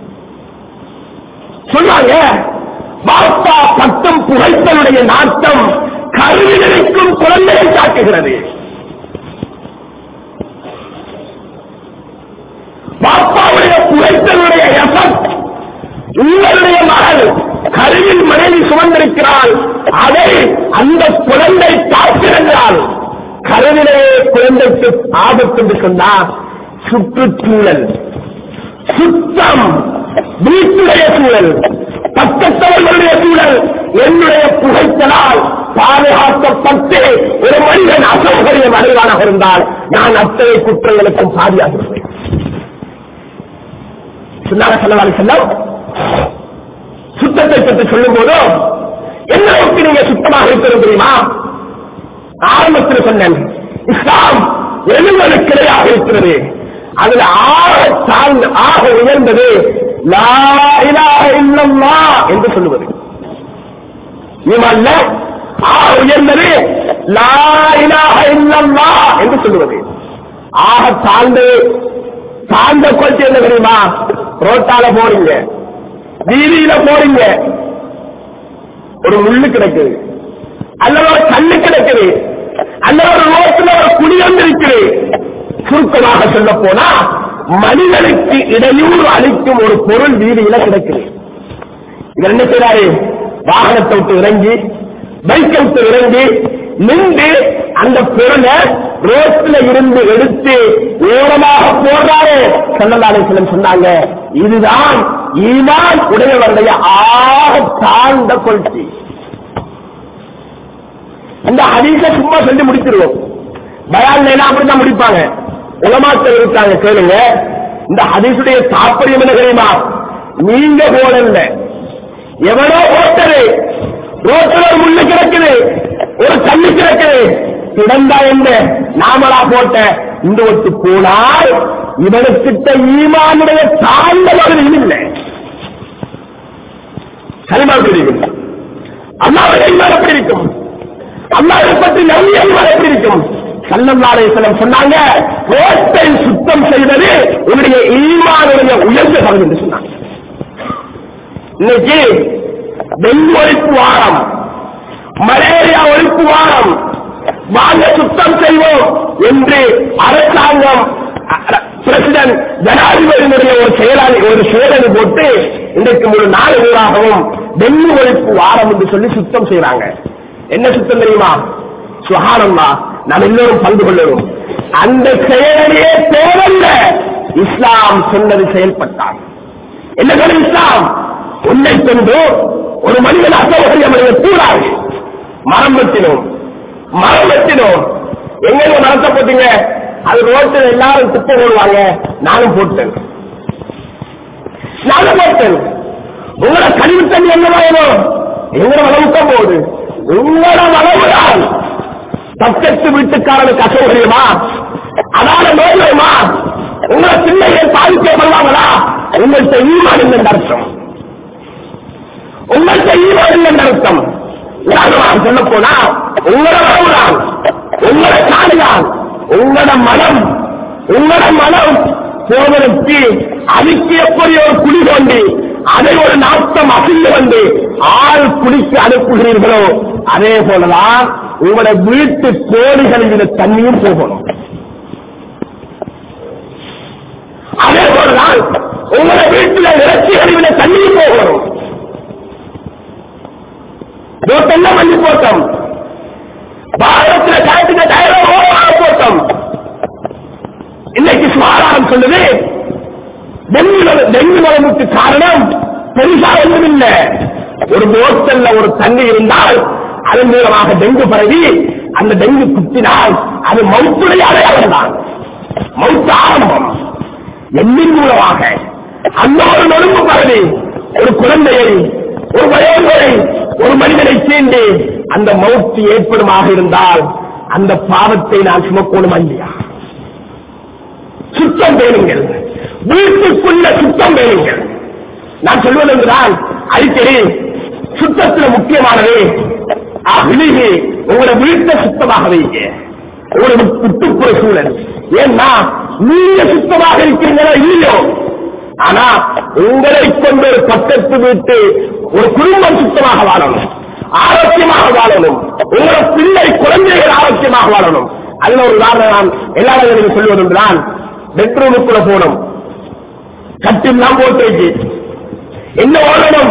சொன்னாங்க, பாப்பா பட்டம் புகைத்தலுடைய நாட்டம் கருவிலிருக்கும் குழந்தையை தாக்குகிறது. பாப்பாவுடைய புகைத்தலுடைய எஃபெக்ட் உங்களுடைய மகள் கருவில் மனைவி சுமந்திருக்கிறாள், அதை அந்த குழந்தை தாக்குகிறாள். கருவிலேயே குழந்தைக்கு ஆபத்து என்று சொன்னால் சுற்றுச்சூழல், சுத்தம், வீட்டுடைய சூழல், பக்கத்தவர்களுடைய சூழல், என்னுடைய புகைத்தலால் பாதுகாக்கப்பட்டு ஒரு மனிதன் அசௌகரியம் அடைவானாக இருந்தால் நான் அத்தனை குற்றங்களுக்கும் பாதியாகிறேன். சொன்னாங்க ஸல்லல்லாஹு அலைஹி வஸல்லம். சுத்தத்தை பற்றி சொல்லும் போது என்ன நோக்கி நீங்க சுத்தமாக இருக்கிறது தெரியுமா? ஆரம்பத்தில் சொன்னேன், இஸ்லாம் எழுவனுக்கிடையாக இருக்கிறது. அதுல ஆக உயர்ந்தது லா இலாஹ இல்லல்லாஹ் என்று சொல்லுவது. ஈமான்ல ஆக உயர்ந்தது லா இலாஹ இல்லல்லாஹ் என்று சொல்லுவது. ஆக தாழ்ந்த கொள்கை என்ன தெரியுமா? ரோட்டால போறீங்க, வீதியில போறீங்க, ஒரு முள்ளு கிடக்குது, அல்லது ஒரு கல்லு கிடக்குது, அல்லது ஒரு ரோட்டில் ஒரு குடியம் இருக்குது. சுருக்கமாக சொல்ல போனா மனிதனுக்கு இடையூறு அளிக்கும் ஒரு பொருள் வீதியில கிடக்குது. இவர் என்ன செய்றாரு? வாகனத்தை விட்டு இறங்கி, பைக்கை விட்டு இறங்கி நின்று அந்த பொருளை ரோட்டில் இருந்து எடுத்து ஓரமாக போடுறாரு. ஸல்லல்லாஹு அலைஹி வஸல்லம் சொன்னாங்க, இதுதான் ஈமான் உடையவருடைய ஆக தாழ்ந்த கொள்கை. இந்த ஹதீஸை சும்மா சொல்லி முடிச்சிருவோம். பயான்ல எல்லாம் அப்படிதான் முடிப்பாங்க. உலமாக்கள் இருக்காங்க, கேளுங்க. இந்த ஹதீஸுடைய தாற்பயம் என்ன தெரியுமா? நீங்க போடல, எவனோ போட்டது. ரோட்டில் ஒரு முள்ளு கிடக்குது, ஒரு கல்லு கிடக்குது, கிடந்தா என்ன, நாமளா போட்ட இந்த ஒத்து போனால் இவனுக்கிட்ட ஈமானுடைய தாழ்ந்த மாதிரி இல்லை. கலிமா இருக்கும், அல்லாஹ்வுடைய ஈமான் எப்படி இருக்கும், அல்லாஹ்வை பற்றி நம்பிக்கை ஈமான் எப்படி இருக்கும்? ஸல்லல்லாஹு அலைஹி வஸல்லம் சொன்னாங்க, ரோட்டை சுத்தம் செய்வது உன்னுடைய ஈமானுடைய உயர்ந்த பகுதி என்று சொன்னாங்க. இன்னைக்கு டெங்கு ஒழிப்பு வாரம், மலேரியா ஒழிப்பு வாரம், வாங்க சுத்தம் செய்வோம் என்று அரசாங்கம் பிரசிடன்ட் ஜனாதிபதியினுடைய ஒரு செயலி போட்டு இன்றைக்கு ஒரு நாடு ஊராகவும் டெங்கு ஒழிப்பு வாரம் என்று சொல்லி சுத்தம் செய்யறாங்க. என்ன சுத்தம் தெரியுமா? சுப்ஹானல்லாஹ், நாம் எல்லோரும் பங்கு கொள்ளும். அந்த செயலியே தேவல்ல, இஸ்லாம் சொன்னது செயல்பட்டார். என்ன சொல்ல இஸ்லாம்? உன்னை கொண்டு ஒரு மனிதன் அசௌகரியம் அடைய கூடாது. மரம் வெட்டினோம், எங்க மரத்தை போட்டீங்க? அது ரோட்டில் எல்லாரும் துப்ப போடுவாங்க, நானும் போட்டேன். உங்களை கழிவு தண்ணி என்ன வேணும்? எங்களை வளவுக்க போகுது, உங்களோட வளவுதான். பக்கத்து வீட்டுக்காரனுக்கு அசௌகரியமா? அதான நோயுமா? உங்களை பிள்ளைகள் பாதிக்கப்படுவாங்களா? உங்கள்கிட்ட ஈமான் இல்லை அர்த்தம். உங்கள்கிட்ட ஈமான் இல்லை அர்த்தம். உதாரணமாக சொல்ல போனா, உங்களோட வளவுதான், உங்களோட காடுதான், உங்களோட மனம் சோதனைக்கு அதுக்கு எப்படி ஒரு குழி தோண்டி அதை ஒரு நாட்டம் அசிந்து வந்து ஆள் குடிக்க அனுப்புகிறீர்களோ, அதே போலதான் உங்களோட வீட்டு கோழிகளில் இந்த தண்ணியும் போகணும். அதே போலதான் உங்களோட வீட்டில் இறைச்சிகளில் தண்ணியும் போகணும். போட்டெல்லாம் மண்ணி போட்டோம், பாரதத்தில் கயத்துக்கு தயாராக போட்டோம். இன்னைக்கு சுகாதாரம் சொல்லுது, டெங்கு நோய்க்கு காரணம் பெருசா ஒன்றும் இல்லை. ஒரு போத்தல்ல ஒரு தண்ணி இருந்தால் அதன் மூலமாக டெங்கு பரவி, அந்த டெங்கு குத்தினால் அது மௌத்துடைய அடையாளம் தான். மௌத்து ஆரம்பம் எண்ணின் மூலமாக அந்த ஒரு நொறும்பு பரவி ஒரு குழந்தையை, ஒரு வயோதிகரை, ஒரு மனிதனை சேர்ந்து அந்த மௌத்து ஏற்படுமாக இருந்தால் அந்த பாவத்தை நான் சுமக்கணுமா இல்லையா? சுத்தம் வேணுங்கள், வீட்டுக்குள்ள சுத்தம் வேணுங்கள். நான் சொல்வது என்றால் அடிக்கடி சுத்தத்தில் முக்கியமானது விலகி உங்களோட வீட்டை சுத்தமாக வைங்க, உங்களோட சுற்றுப்புற சூழல். ஏன்னா நீங்க சுத்தமாக இருக்கிறீங்களோ இல்லையோ, ஆனா உங்களை கொண்ட ஒரு பக்கத்து வீட்டு ஒரு குடும்பம் சுத்தமாக வாழணும், ஆரோக்கியமாக வாழணும், உங்களோட பிள்ளை குழந்தைகள் ஆரோக்கியமாக வாழணும். அதுல ஒரு உதாரணம் நான் எல்லா இடங்களிலும் சொல்வது என்றால், பெட்ரூமுக்குள்ள போனோம், கட்டிலாம் போட்டு வச்சு என்ன ஓடணும்,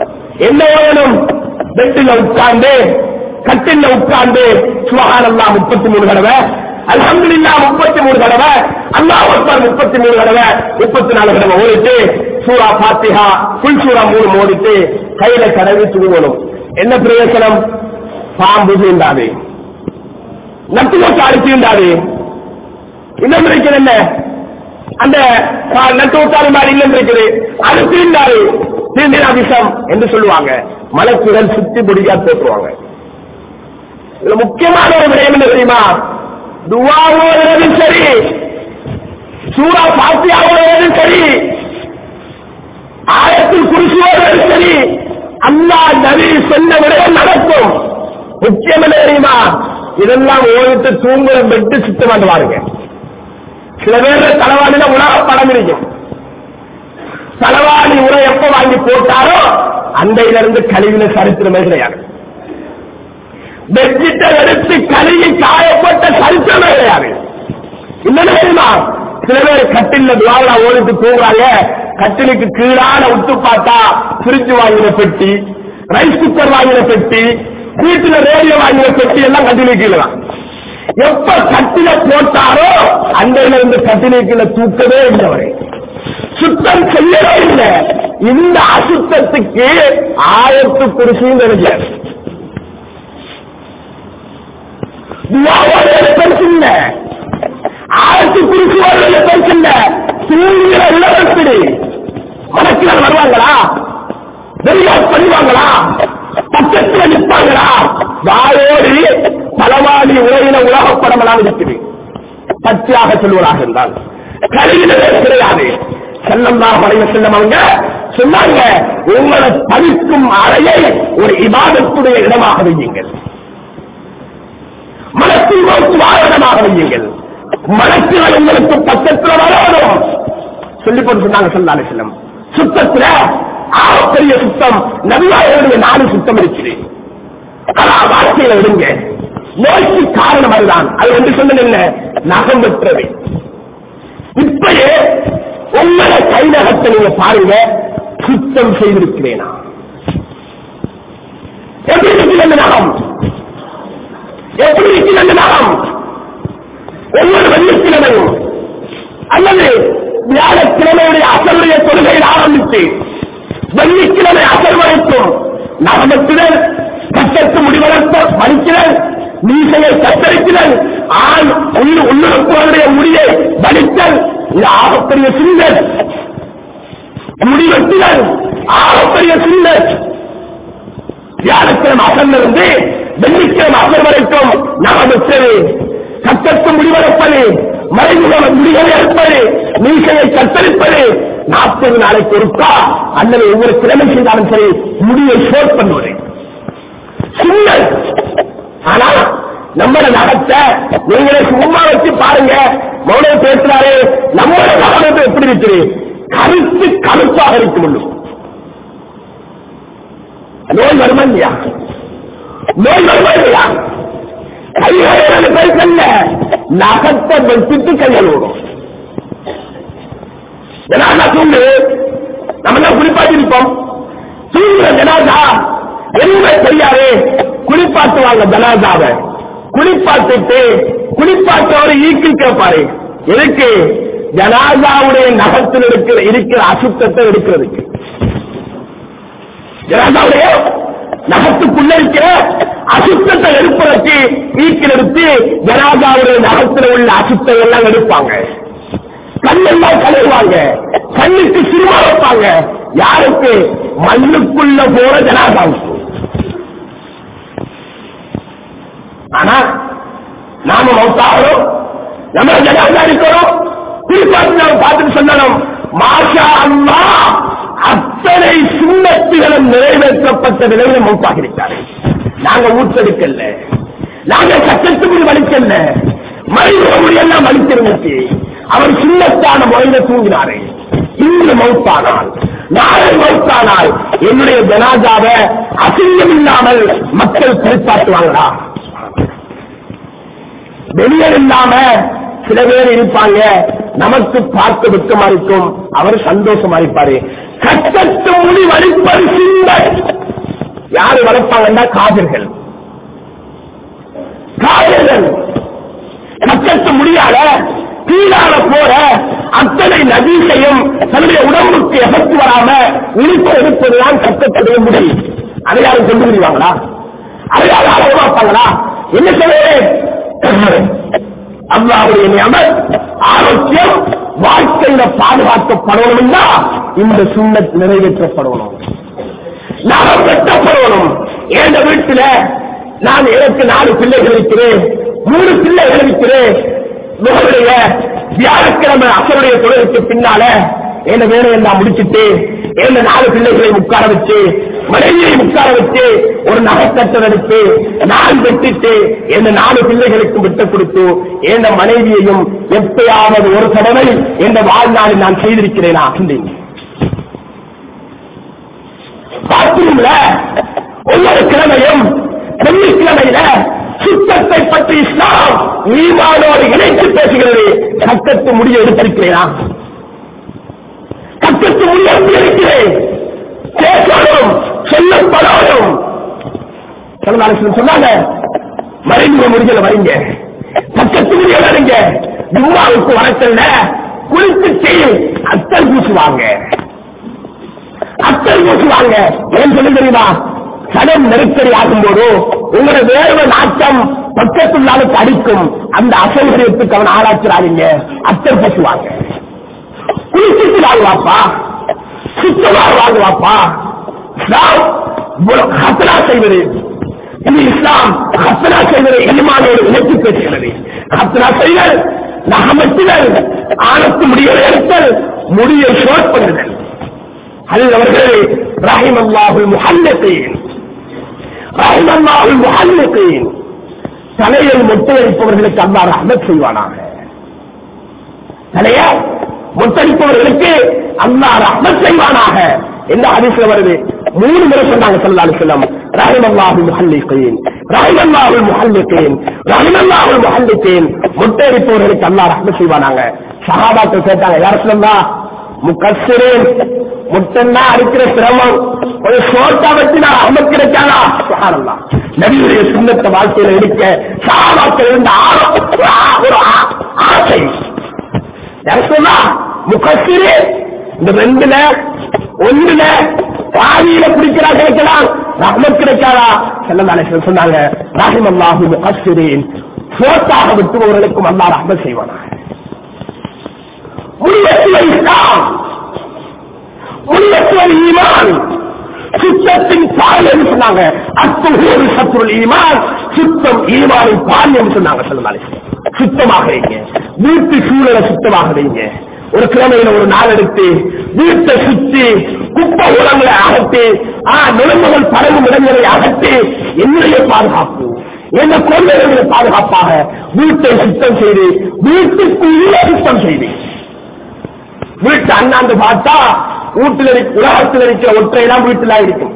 பெட்டில் உட்கார்ந்து கட்டில உட்கார்ந்து சுப்ஹானல்லாஹ் 33 தடவை, அல்ஹம்துலில்லாஹ் 33 தடவை, அல்லாஹ் அக்பர் 33 தடவை, 34 தடவை ஓடிட்டு சூரா ஃபாத்திஹா ஃபுல் சூரா 3 ஓடிட்டு கையில கடவி தூங்கணும். என்ன பிரயோஜனம்? பாம்பு தீண்டாது, நட்டு அடிச்சுண்டாது. இன்னும் இருக்குது என்ன, அந்த நட்டு மாதிரி இல்லம் இருக்குது, அது தீண்டாது, தீண்டினா விஷம் என்று சொல்லுவாங்க. மலக்குகள் சுத்தி முடியா போட்டுருவாங்க. இதுல முக்கியமான ஒரு விடயம் என்ன தெரியுமா? துவாவோதும் சரி, சூரா ஃபாத்திஹாவோதும் சரி, ஆயத்தில் குர்சியோதும் சரி, அல்லாஹ் நபி சொன்ன விடயம் நடக்கும். முக்கியம் என்ன தெரியுமா? இதெல்லாம் ஓடிட்டு தூங்குற பெட்டு சுத்தம் பண்ணுவாருங்க. சில பேர் தலைவாணியில உலக படம் இருக்கும். தலைவாணி உரை எப்ப வாங்கி போட்டாரோ அண்டையில இருந்து கழிவுல சரித்திரமே கிடையாது. பெட்ஷீட்டை எடுத்து கழுவி காயப்பட்ட சரித்திரமே கிடையாது. இன்னும் தெரியுமா, சில பேர் கட்டில துவாரா ஓடிட்டு தூங்குறாங்க. கட்டிலுக்கு கீழான விட்டு பார்த்தா பிரிட்ஜ் வாங்கின பெட்டி, ரைஸ் குக்கர் வாங்கின பெட்டி, வீட்டுல ரேடியோ வாங்கின பெட்டி எல்லாம் கட்டிலுக்கு கீழே. எப்ப கட்டில போட்டாரோ அண்டையில இருந்து கட்டிலுக்கு தூக்கவே இல்லவரை சுத்தம் செய்யவே இல்லை. இந்த அசுத்தத்துக்கு 1000 குருசியும் நினைச்சார். பெருசில்ல 1000 குருசி பெருசில்ல. தூங்குகிற இளவரசி மனக்கிழமை வருவாங்களா, வெளியாட் பண்ணுவாங்களா, பக்கத்தில் நிற்பாங்களா? வாயோடு பலவாடி உலகின உலகப்படமெல்லாம் இருக்குது. பச்சையாக சொல்வதாக இருந்தால் கருவிலே கிடையாது. ஸல்லல்லாஹு அலைஹி வஸல்லம் அவங்க சொன்னாங்க, உங்களை தவிர்க்கும் அறையை ஒரு இபாதத்துடைய இடமாக வையுங்கள், மனத்தின் வாழமாக வையுங்கள், மனத்தில் உங்களுக்கு பக்கத்தில் வரணும் சொல்லி போட்டு சொன்னாங்க ஸல்லல்லாஹு அலைஹி வஸல்லம். சுத்தத்துல பெரிய சுத்தம் நபியாருடைய 4 சுத்தம் இருக்குது. வாழ்க்கையில விடுங்க. நோய்க்கு காரணம் அதுதான். அது வந்து சொன்னது என்ன, நகம் பெற்றது. இப்பயே உங்களை கைநகத்தை நீங்க பாருங்க, சுத்தம் செய்திருக்கிறேனா? எப்படி இருக்கிறது நகம்? எப்படி இருக்கிறது நகம்? ஒவ்வொரு வெள்ளிக்கிழமையும் அல்லது வியாழக்கிழமையுடைய அசருடைய தொழுகையில் ஆரம்பித்து வெள்ளிக்கிழமை அசர் வரைக்கும் நகமத்துடன் கட்டத்து முடிவளர்த்த வலிக்கிறல், மீசையை கத்தரிக்கிறல், ஆண் உள்ளுறுப்புடைய முடியை வலித்தல், இது ஆகப்பெரிய சிந்தல். முடிவெட்டுதல் ஆகப்பெரிய சிந்தல். வியாழக்கிழமை அசர்லிருந்து வெள்ளிக்கிழமை அசர் வரைக்கும் நகமத்தது, கட்டத்து முடிவளர்ப்பது, மறைமுக முடிகளை எடுப்பது, மீசையை கத்தரிப்பது, 40 நாளைக்கு ஒருக்கா அல்லது ஒவ்வொரு கிழமை செய்தாலும் சரி முடிவை ஷோட் பண்ணுவது சின்னல். ஆனா நம்மள நகத்தை நீங்களே சும்மா வச்சு பாருங்க. மௌன பேசுறாரு, நம்மள நகத்தை எப்படி இருக்குது? கருத்து கருப்பாக இருக்க முடியும். நோய் வருமா இல்லையா? நோய் வருமா இல்லையா? கைகால பேசல, நகத்தை வச்சுட்டு கைகள் ஓடும். ஜனாதா தூண்டு, நம்ம எல்லாம் குளிப்பாட்டிருப்போம். தூங்குற ஜனாதா என்ன தெரியாது, குளிப்பாட்டுவாங்க ஜனாதாவை. குளிப்பாட்டு குளிப்பாட்டோட ஈக்கில் கேட்பாரு. எதுக்கு? ஜனாதாவுடைய நகத்தில் இருக்கிற அசுத்தத்தை எடுக்கிறதுக்கு. ஜனாதாவுடைய நகத்துக்குள்ள இருக்கிற அசுத்தத்தை எடுப்பதற்கு ஈக்கில் எடுத்து ஜனாதாவுடைய நகத்தில் உள்ள அசுத்தம் எல்லாம் எடுப்பாங்க. கண்ணெல்லாம் கழுவுவாங்க, கண்ணுக்கு சிறுமா வைப்பாங்க. யாருக்கு? மண்ணுக்குள்ள போற ஜனாதாவுக்கு. ஆனா நாம மௌத்தாகிறோம், நம்ம ஜனாதா இருக்கிறோம், குறிப்பாக பார்த்துட்டு சொல்லணும், மாஷா அல்லாஹ் அத்தனை சுன்னத்துகளும் நிறைவேற்றப்பட்ட நிலையில மௌத்தாக இருக்கிறார்கள். நாங்க ஊற்றெடுக்கல, நாங்க கட்டத்துக்குள் வலிக்கல, மறைமுக மொழியெல்லாம் வலித்திருந்துச்சு. அவர் சுன்னத்தான முறையில தூங்கினாரு. இன்று மௌத்தானால், நாளை மௌத்தானால் என்னுடைய ஜனாதாவை அசிங்கம் இல்லாமல் மக்கள் குறிப்பாட்டுவாங்களா? வெளியே இல்லாம சில பேர் இருப்பாங்க, நமக்கு பார்க்க துக்கமா இருக்கும், அவர் சந்தோஷமா இருப்பாரு. கட்டத்து முடி வலிப்பது சிந்தல். யாரு வளர்ப்பாங்கன்னா காவிர்கள். காவிர்கள் கட்டத்து முடியாத கீழால போற அத்தனை நதீசையும் தன்னுடைய உடம்புக்கு எஃபெக்ட் வராம இழுப்பு எடுப்பதுதான் கட்டத்துடைய முடி. அதை யாரும் கொண்டு முடிவாங்களா? அதை யாரும் அளவாப்பாங்களா? என்ன சொல்றேன், அல்லாஹ்வுடைய நியமத் ஆரோக்கியம் வாழ்க்கையில பாதுகாக்கப்படணும்னா இந்த சுன்னத் நிறைவேற்றப்படணும், நாம் வெட்டப்படணும். என் வீட்டில் நான் எனக்கு 4 பிள்ளைகள் இருக்கிறேன், 3 பிள்ளைகள் இருக்கிறேன். வியாழக்கிழமை அசருடைய தொழிலுக்கு பின்னால என்ன வேலை எல்லாம் முடிச்சுட்டு எந்த 4 பிள்ளைகளை உட்கார வச்சு, மனைவியை உட்கார வச்சு, ஒரு நகைக்கட்டல் எடுத்து நான் வெட்டிட்டு எந்த 4 பிள்ளைகளுக்கும் விட்டுக் கொடுத்து எந்த மனைவியையும் எப்பயாவது ஒரு தடவை என்ற வாழ்நாளில் நான் செய்திருக்கிறேனா? பாத்ரூம்ல ஒவ்வொரு கிழமையும் வெள்ளிக்கிழமையில சுத்தத்தை பற்றி இஸ்லாம் ஈமானோடு இணைத்து பேசுகிறது. கட்டத்து முடிய எடுத்திருக்கிறேனா? கட்டத்து முடிய இருக்கிறேன். பேசணும், சொல்லப்படணும். சொன்னாங்க மறைமுக முடிஞ்சல வரீங்க, கட்டத்து முடிய வரீங்க, ஜும்மாவுக்கு வரச்சல்ல குளித்து அத்தல் பூசுவாங்க. அத்தல் பூசுவாங்க ஏன் சொல்லி தெரியுமா? கடன் நெருக்கடி ஆகும் போது உங்களோட வேர்வை நாட்டம் பக்கத்துள்ளாளுக்கு அடிக்கும். அந்த அசௌகரியத்துக்கு அவன் ஆளாக்கிறாங்க. அத்தல் பூசுவாங்க. குளிச்சுட்டு வாங்குவாப்பா, சுத்தமாக வாங்குவாப்பா. இஸ்லாம் ஹத்னா செய்வது, இஸ்லாம் ஹத்னா செய்வதை ஈமானோடு இணைத்து பேசுகிறது. ஹத்னா செய்தல், நகமத்துதல், ஆணத்து முடிவை எடுத்தல், முடியை ஷோட் பண்ணுதல். அதில் அவர்கள் ரஹிமல்லாஹுல் முஹல்லிகீன், ரஹிமல்லாஹுல் முஹல்லிகீன், தலையை மொட்டடிப்பவர்களுக்கு அல்லாஹ் ரஹ்மத் செய்வானாக. தலையை மொட்டடிப்பவர்களுக்கு அல்லாஹ் ரஹ்மத் செய்வானாக என்ற ஹதீஸ்ல வருது. 3 முறை சொன்னாங்க ஸல்லல்லாஹு அலைஹி வஸல்லம், ரஹிமல்லாஹுல் முஹல்லிகீன், ரஹிமல்லாஹுல் முஹல்லிகீன், ரஹிமல்லாஹுல் முஹல்லிகீன். மொட்டடிப்பவர்களுக்கு அல்லாஹ் ரஹ்மத் செய்வானாங்க. சஹாபாக்கள் கேட்டாங்க, யா ரசூலல்லாஹ், முகஸ்ஸிரீன் முட்டன்னா அடிக்கிற சிரமம், ஒரு சோட்டா வச்சு நான் அமர்த்தி கிடைக்காதா? சுப்ஹானல்லாஹ். நபியுடைய சுன்னத்தை வாழ்க்கையில எடுக்க சஹாபாக்கள் இருந்த ஒரு ஆசை. யாருன்னா முகஸ்ஸிரீ இந்த 2ல 1ல பாதியில குடிக்கிறா கிடைக்கலாம், ரஹ்மத் கிடைக்காதா? ஸல்லல்லாஹு அலைஹி வஸல்லம் சொன்னாங்க, ரஹிமல்லாஹு முகஸ்ஸிரீன், சோட்டாக விட்டுபவர்களுக்கும் அல்லாஹ் ரஹ்மத் செய்வானாக. முன்னேற்ற இஸ்லாம், முன்னேற்ற ஈமான், சுத்தத்தின் பால் என்று சொன்னாங்க. அத்துஹூரு ஷத்ருல் ஈமான், சுத்தம் ஈமானின் பால் என்று சொன்னாங்க ஸல்லல்லாஹு அலைஹி வஸல்லம். சுத்தமாக வைங்க, வீட்டு சூழலை சுத்தமாக வைங்க. ஒரு கிழமையில ஒரு நாள் எடுத்து வீட்டை சுற்றி குப்பை உரங்களை அகற்றி, நுழைவுகள் பரவும் இடங்களை அகற்றி, என்னுடைய பாதுகாப்பு, என்ன குழந்தைகளுடைய பாதுகாப்பாக வீட்டை சுத்தம் செய்து, வீட்டுக்குள்ளே சுத்தம் செய்து, வீட்டு அண்ணாந்து பார்த்தா உலகத்தில் இருக்கிற ஒற்றையெல்லாம் வீட்டுல இருக்கும்.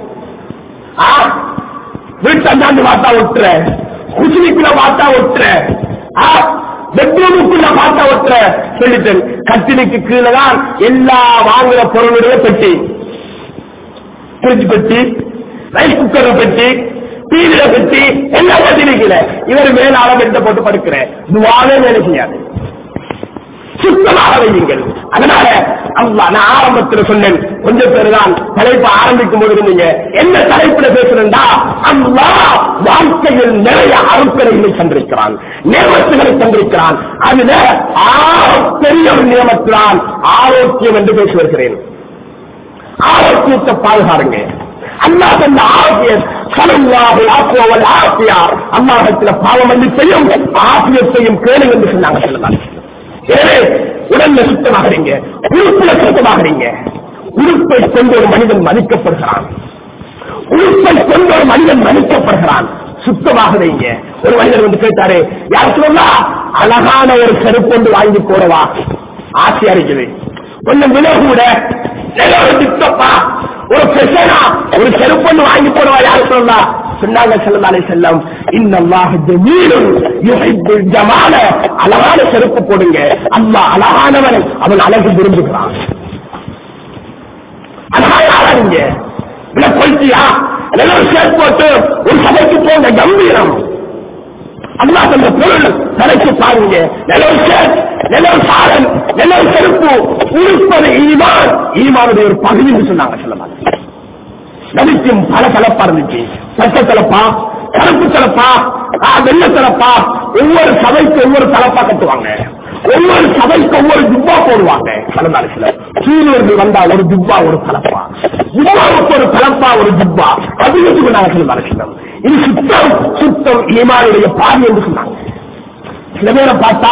வீட்டு அண்ணாந்து பார்த்தா ஒற்ற, குசினிக்குள்ள பார்த்தா ஒற்ற, பெட்ரூமுக்குள்ள பார்த்தா ஒற்ற. சொல்லிட்டேன், கட்டிலுக்கு கீழே தான் எல்லா வாங்குற பொருளுடைய பெட்டி, ஃப்ரிட்ஜ் பெட்டி, ரைஸ் குக்கர் பெட்டி, டிவியில பெட்டி, எல்லா கட்டிலுக்கீழ இவர் மேலாள பெட்ட போட்டு படுக்கிறேன். துவாவே வேலை செய்யாது. சுத்தமாக வையுங்கள். அதனால அல்லாஹ், நான் ஆரம்பத்தில் சொன்னேன், கொஞ்சம் பேர் தான் தலைப்பு ஆரம்பிக்கும் போது இருந்தீங்க. என்ன தலைப்புல பேசுறா? அல்லாஹ் வாழ்க்கையில் நிறைய அருட்கொடைகளை தந்திருக்கிறான், நியமத்துகளை தந்திருக்கிறான். அதுல பெரிய ஒரு நியமத்தான் ஆரோக்கியம் என்று பேசி வருகிறேன். ஆரோக்கியத்தை பாதுகாருங்க. அல்லாஹ் தந்த ஆரோக்கியம், அல்லாஹ்விடத்தில் பாவ மன்னிப்பையும் ஆரோக்கியத்தையும் கேளுங்க என்று சொன்னாங்க ஸல்லல்லாஹு அலைஹி வஸல்லம். எனவே உடல்ல சுத்தமாகிறீங்க, உறுப்புல சுத்தமாகிறீங்க. உறுப்பை கொண்டு ஒரு மனிதன் மதிக்கப்படுகிறான், உறுப்பை கொண்டு ஒரு மனிதன் மதிக்கப்படுகிறான். சுத்தமாக வைங்க. ஒரு மனிதன் வந்து கேட்டாரு, யார் சொல்லா அழகான ஒரு செருப்பொண்டு வாங்கி போடவா, ஆசையா இருக்குது, கொஞ்சம் விலை கூட திட்டப்பா, ஒரு பெசனா ஒரு செருப்பொண்டு வாங்கி போடவா, யார் சொல்லா? சொன்னாங்க ஸல்லல்லாஹு அலைஹி வஸல்லம், இன்னல்லாஹ ஜமீலுன் யுஹிப்புல் ஜமால, அழகான செருப்பு போடுங்க, அல்லாஹ் அழகானவன், அவன் அழகு விரும்புகிறான். அழகான அழகுங்க. இல்ல கொல்சியா நல்ல ஒரு ஷர்ட் போட்டு ஒரு சபைக்கு போங்க, கம்பீரம். அல்லாஹ் தந்த பொருள் தலைக்கு பாருங்க, நல்ல ஒரு ஷர்ட், நல்ல ஒரு சாரன், நல்ல ஒரு செருப்பு, உடுப்பது ஈமான், ஈமானுடைய ஒரு பகுதி என்று சொன்னாங்க ஸல்லல்லாஹு அலைஹி வஸல்லம். நபிக்கும் பல தலப்பா இருந்துச்சு, பச்சை தலப்பா, கருப்பு தலப்பா, வெள்ளை தலப்பா. ஒவ்வொரு சபைக்கு ஒவ்வொரு தலப்பா கட்டுவாங்க, ஒவ்வொரு சபைக்கு ஒவ்வொரு ஜுப்பா போடுவாங்க. சூரியர்கள் வந்தா ஒரு ஜுப்பா ஒரு தலப்பா, ஜுப்பாவுக்கு ஒரு தலப்பா ஒரு ஜுப்பா, அப்படின்னு சொன்னாங்க. இது சுத்தம், சுத்தம் ஈமானுடைய பாதி என்று சொன்னாங்க. சில பேரை பார்த்தா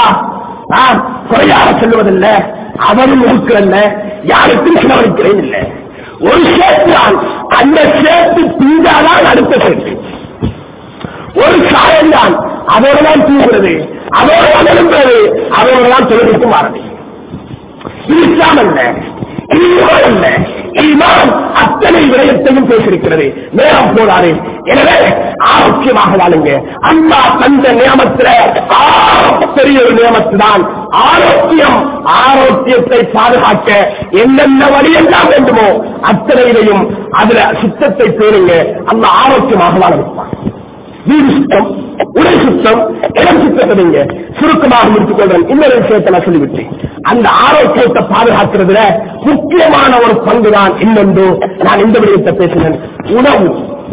குறையாக சொல்லுவதில்லை, அவரும் இருக்கிறல்ல, யாருக்கும் செலவழிக்கிறேன் இல்லை. ஒரு சேர்த்து தான், அந்த சேர்த்து தீண்டாதான் அடுத்த சேர்த்து. ஒரு சாயம் தான், அதோடு தான் தூங்குறது, அதோடு தான் எழும்புறது, அதோடு தான் தொழிலுக்கு மாறது. இது இஸ்லாம் அல்ல, இது ஈமான் அல்ல. ஈமான் அத்தனை விடயத்தையும் பேசியிருக்கிறது. நேரம் போதாது. எனவே ஆரோக்கியமாக வாழுங்க. அல்லாஹ் தந்த நியமத்துல பெரிய ஒரு நியமத்து தான் ஆரோக்கியம். ஆரோக்கியத்தை பாதுகாக்க என்னென்ன வழியெல்லாம் வேண்டுமோ அத்தனையிலையும் அதுல சுத்தத்தை பேருங்க. அல்லாஹ் ஆரோக்கியமாக வாழ வைப்பான். வீடு சுத்தம், உடல் சுத்தம், இடம் சுத்தப்படுங்க. சுருக்கமாக முடித்துக் கொள்றேன். இன்னொரு விஷயத்தை நான் சொல்லிவிட்டேன். அந்த ஆரோக்கியத்தை பாதுகாக்கிறதுல முக்கியமான ஒரு பங்குதான் இன்னொன்று. நான் இந்த விடயத்தை பேசினேன். உணவு.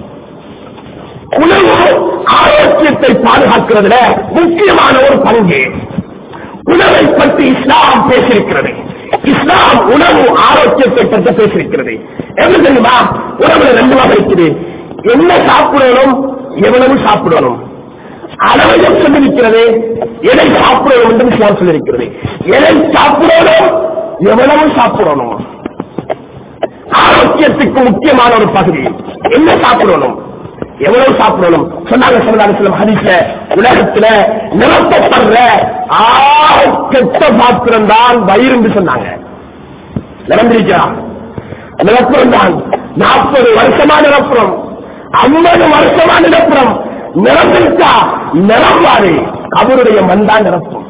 உணவு ஆரோக்கியத்தை பாதுகாக்கிறதுல முக்கியமான ஒரு பங்கு. உணவை பற்றி இஸ்லாம் பேசியிருக்கிறது. இஸ்லாம் உணவு ஆரோக்கியத்தை பற்றி பேசியிருக்கிறது. என்ன தெரியுமா? உணவுல 2 வகை இருக்குது. என்ன சாப்பிடணும், எவ்வளவு சாப்பிடணும், அளவையும் சொல்லியிருக்கிறது. எதை சாப்பிடணும் என்று இஸ்லாம் சொல்லியிருக்கிறது. எதை சாப்பிடணும், எவ்வளவு சாப்பிடணும், ஆரோக்கியத்துக்கு முக்கியமான ஒரு பகுதி. என்ன சாப்பிடணும், எவ்வளவு சாப்பிடணும் சொன்னாங்க. சில ஹதீஸ்ல உலகத்துல நிரப்பப்படுற கெட்ட பாத்திரம் தான் வயிறு என்று சொன்னாங்க. நிரம்பிருக்கிறான் நிரப்புறம் தான். 40 வருஷமா நிரப்புறம், 50 வருஷமா நிரப்புறம். நிரம்பிருக்கா நிரம்பாது, அவருடைய மண் நிரப்பும்.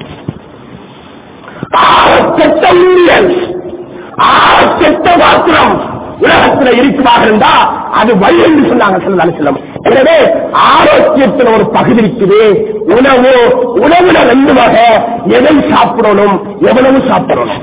கெட்ட ஊழியல், கெட்ட பாத்திரம் உலகத்தில் இருக்குமாக இருந்தா அது வழி என்று சொன்னாங்க செல்லம். எனவே ஆரோக்கியத்தில் ஒரு பகுதி இருக்குது. உணவு. உணவுல 2 வகை. எதை சாப்பிடணும், எவ்வளவு சாப்பிடணும்.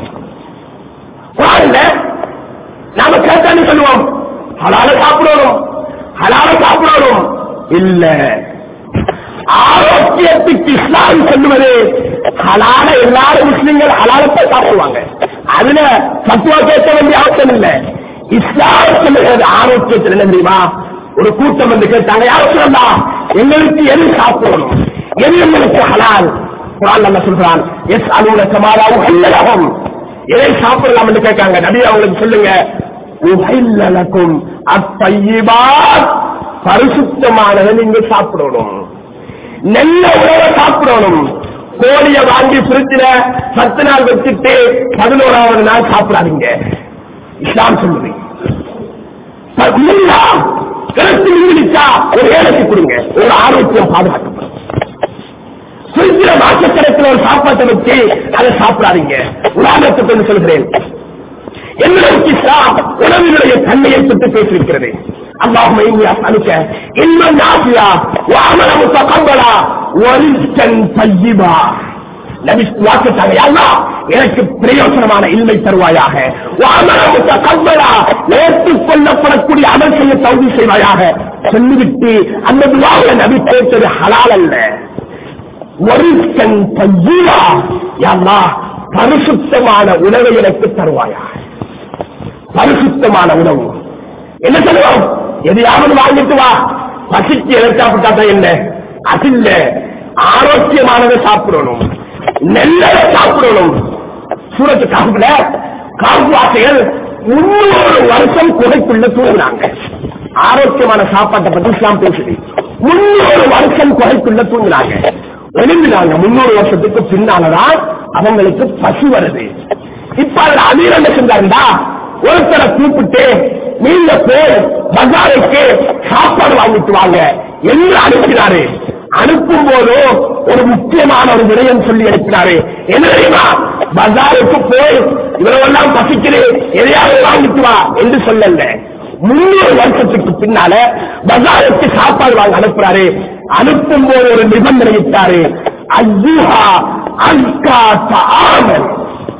நாம கேட்டான்னு சொல்லுவோம், ஹலால சாப்பிடணும், ஹலால சாப்பிடணும். இல்ல, ஆரோக்கியத்துக்கு இஸ்லாம் சொல்லுவது ஹலால. எல்லாரும் முஸ்லிம்கள் ஹலாலத்தை சாப்பிடுவாங்க. அதுல சத்துவா கேட்க வேண்டிய அவசியம் இல்லை. இஸ்லாம் சொல்லுகிறது ஆரோக்கியத்தில் என்ன தெரியுமா? ஒரு கூட்டம் வந்து கேட்டாங்க, யாரும் சொல்லா எங்களுக்கு எது சாப்பிடணும், எது எங்களுக்கு ஹலால். குர்ஆன்ல அல்லாஹ் சொல்றான், எஸ் அலுவல கமாலாவும் ஹல்லலஹும். எதை சாப்பிடலாம் என்று கேட்காங்க. நபி அவங்களுக்கு சொல்லுங்க, உஹில்லலக்கும் அத்தய்யிபாத், பரிசுத்தமானதை நீங்க சாப்பிடணும். நல்ல உணவை சாப்பிடணும். கோழியை வாங்கி பிரிட்ஜில 10 நாள் வச்சுட்டு 11வது நாள் சாப்பிடாதீங்க. இஸ்லாம் சொல்லுது. ஒரு ஏழைக்கு கொடுங்க, ஒரு ஆரோக்கியம் பாதுகாக்கப்படும். பிரிட்ஜில மாசக்கணக்கில் ஒரு சாப்பாட்டை வச்சு அதை சாப்பிடாதீங்க. உதாரணத்துக்கு சொல்கிறேன், எங்களுக்கு இஸ்லாம் உணவினுடைய தன்மையை பற்றி பேசியிருக்கிறது. اللهم إني أسألك علما نافعا وعملا متقبلا ورزقا طيبا. நபி வாக்குட்டாங்க, யா அல்லாஹ் எனக்கு பிரயோஜனமான இல்மை தருவாயாக, வஅமல முத்தகப்பலா, ஏற்றுக்கொள்ளப்படக்கூடிய அமல் செய்ய தௌஃபீக் செய்வாயாக சொல்லிவிட்டு அந்த துஆவை நபி கேட்டது ஹலால் அல்ல, வரிஸ்கன் தய்யிபா. யா அல்லாஹ் பரிசுத்தமான உணவை எனக்கு தருவாயாக. பரிசுத்தமான உணவு என்ன சொல்லுவோம்? எதையாவது வாங்கிட்டு வா, பசிக்கு எதை சாப்பிட்டா என்ன? அது இல்ல, ஆரோக்கியமானதை சாப்பிடணும், நெல்லதை சாப்பிடணும். சூரத்து காப்புல காப்புவாசிகள் 300 வருஷம் குகைக்குள்ள தூங்கினாங்க. ஆரோக்கியமான சாப்பாட்டை பற்றி இஸ்லாம் பேசுது. 300 வருஷம் குகைக்குள்ள தூங்கினாங்க, எழுந்தினாங்க. 300 வருஷத்துக்கு பின்னாலதான் அவங்களுக்கு பசி வருது. இப்ப அதுல அமீர் என்ன செஞ்சாருந்தா, ஒருத்தரை கூப்பிட்டு நீங்க போய் பஜாருக்கு சாப்பாடு வாங்கிட்டு வாங்க என்று அனுப்பினாரு. அனுப்பும் போது ஒரு முக்கியமான ஒரு விடயம் சொல்லி அனுப்பினாரு. என்ன தெரியுமா? பஜாருக்கு போய் இவரெல்லாம் பசிக்கிறேன், எதையாவது வாங்கிட்டு வா என்று சொல்லல. 300 வருஷத்துக்கு பின்னால பஜாருக்கு சாப்பாடு வாங்க அனுப்புறாரு. அனுப்பும் போது ஒரு நிபந்தனை இட்டாரு, அஜ்ஜுஹா அல்கா தஆமன்.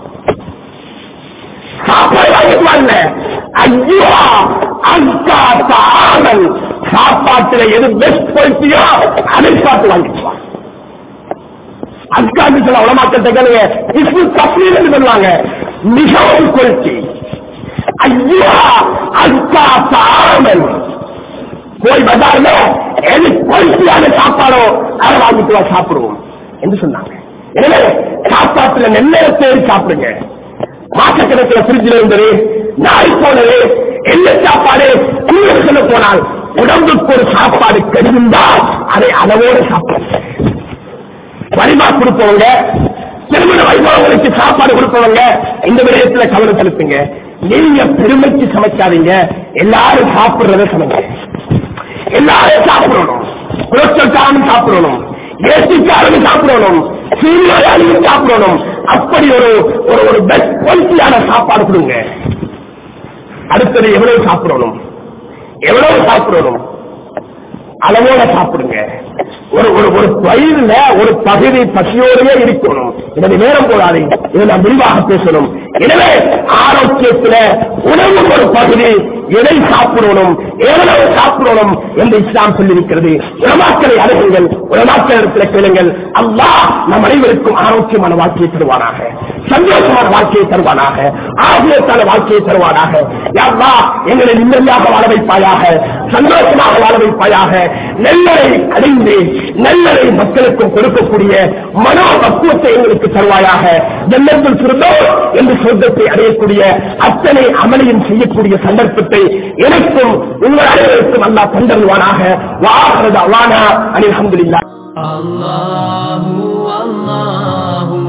சாப்பாடு வாங்கிட்டு வாங்க, ஐயோ அல்கா தஆமன், சாப்பாட்டுல எது பெஸ்ட் குவாலிட்டியோ அதை சாப்பிட்டு வாங்கிட்டு வா. அல்கான்னு சொல்ல உலமாக்கத்தை கேளுங்க, இஸ்மு தஃப்லீல் என்று சொல்லுவாங்க, மிகவும் குவாலிட்டி. ஐயோ அல்கா தஆமன், போய் பஜார்ல எது குவாலிட்டியான சாப்பாடோ அதை வாங்கிட்டு வா, சாப்பிடுவோம் என்று சொன்னாங்க. எனவே சாப்பாட்டுல நெல்லை தேடி சாப்பிடுங்க. மாசக்கணக்கில் பிரிட்ஜில் இருந்தது, நாய் போனது, என்ன சாப்பாடு சொல்ல போனால் உடம்புக்கு ஒரு சாப்பாடு கெடுந்தால் அதை அளவோடு சாப்பிடுங்க. வரிமா கொடுப்பவங்க, திருமண வைபவங்களுக்கு சாப்பாடு கொடுப்பவங்க இந்த விடயத்துல கவனம் செலுத்துங்க. நீங்க பெருமைக்கு சமைக்காதீங்க, எல்லாரும் சாப்பிடுறத சமைங்க. எல்லாரும் சாப்பிடணும், குலச்சல்காரனும் சாப்பிடணும், ஏசிக்காரனும் சாப்பிடணும், சீனியாரும் சாப்பிடணும். அப்படி ஒரு பெஸ்ட் குவாலிட்டியான சாப்பாடு கொடுங்க. அடுத்தது எவ்வளவு சாப்பிடணும், எவ்வளவு சாப்பிடணும், அளவோட சாப்பிடுங்க. ஒரு பயிரில் ஒரு பகுதி பசியோடையே இருக்கணும். இதனை நேரம் போதாது, இதை நாம் விரிவாக பேசணும். எனவே ஆரோக்கியத்தில் உணவு ஒரு பகுதி, எதை சாப்பிடணும், எவ்வளவு சாப்பிடணும் என்று இஸ்லாம் சொல்லியிருக்கிறது. உலமாக்களை அணுகுங்கள், உலமாக்களிடத்தில் கேளுங்கள். அல்லாஹ் நம் அனைவருக்கும் ஆரோக்கியமான வாழ்க்கையை தருவானாக, சந்தோஷமான வாழ்க்கையை தருவானாக, ஆரோக்கியத்தான வாழ்க்கையை தருவானாக. யா அல்லாஹ் எங்களை நிம்மதியாக வாழ வைப்பாயாக, சந்தோஷமாக வாழ வைப்பாயாக. நல்லதை அடைந்து நல்லதை மக்களுக்கும் கொடுக்கக்கூடிய மனோபக்குவத்தை எங்களுக்கு தருவாயாக. ஜன்னத்துல் ஃபிர்தௌஸ் என்று சொர்க்கத்தை அடையக்கூடிய அத்தனை அமலையும் செய்யக்கூடிய சந்தர்ப்பத்தை எனக்கும் உங்கள் அனைவருக்கும் அல்லாஹ் தந்தருவானாக. வஆஹிரு தஅவானா அல்ஹம்துலில்லாஹ். அல்லாஹு அல்லாஹு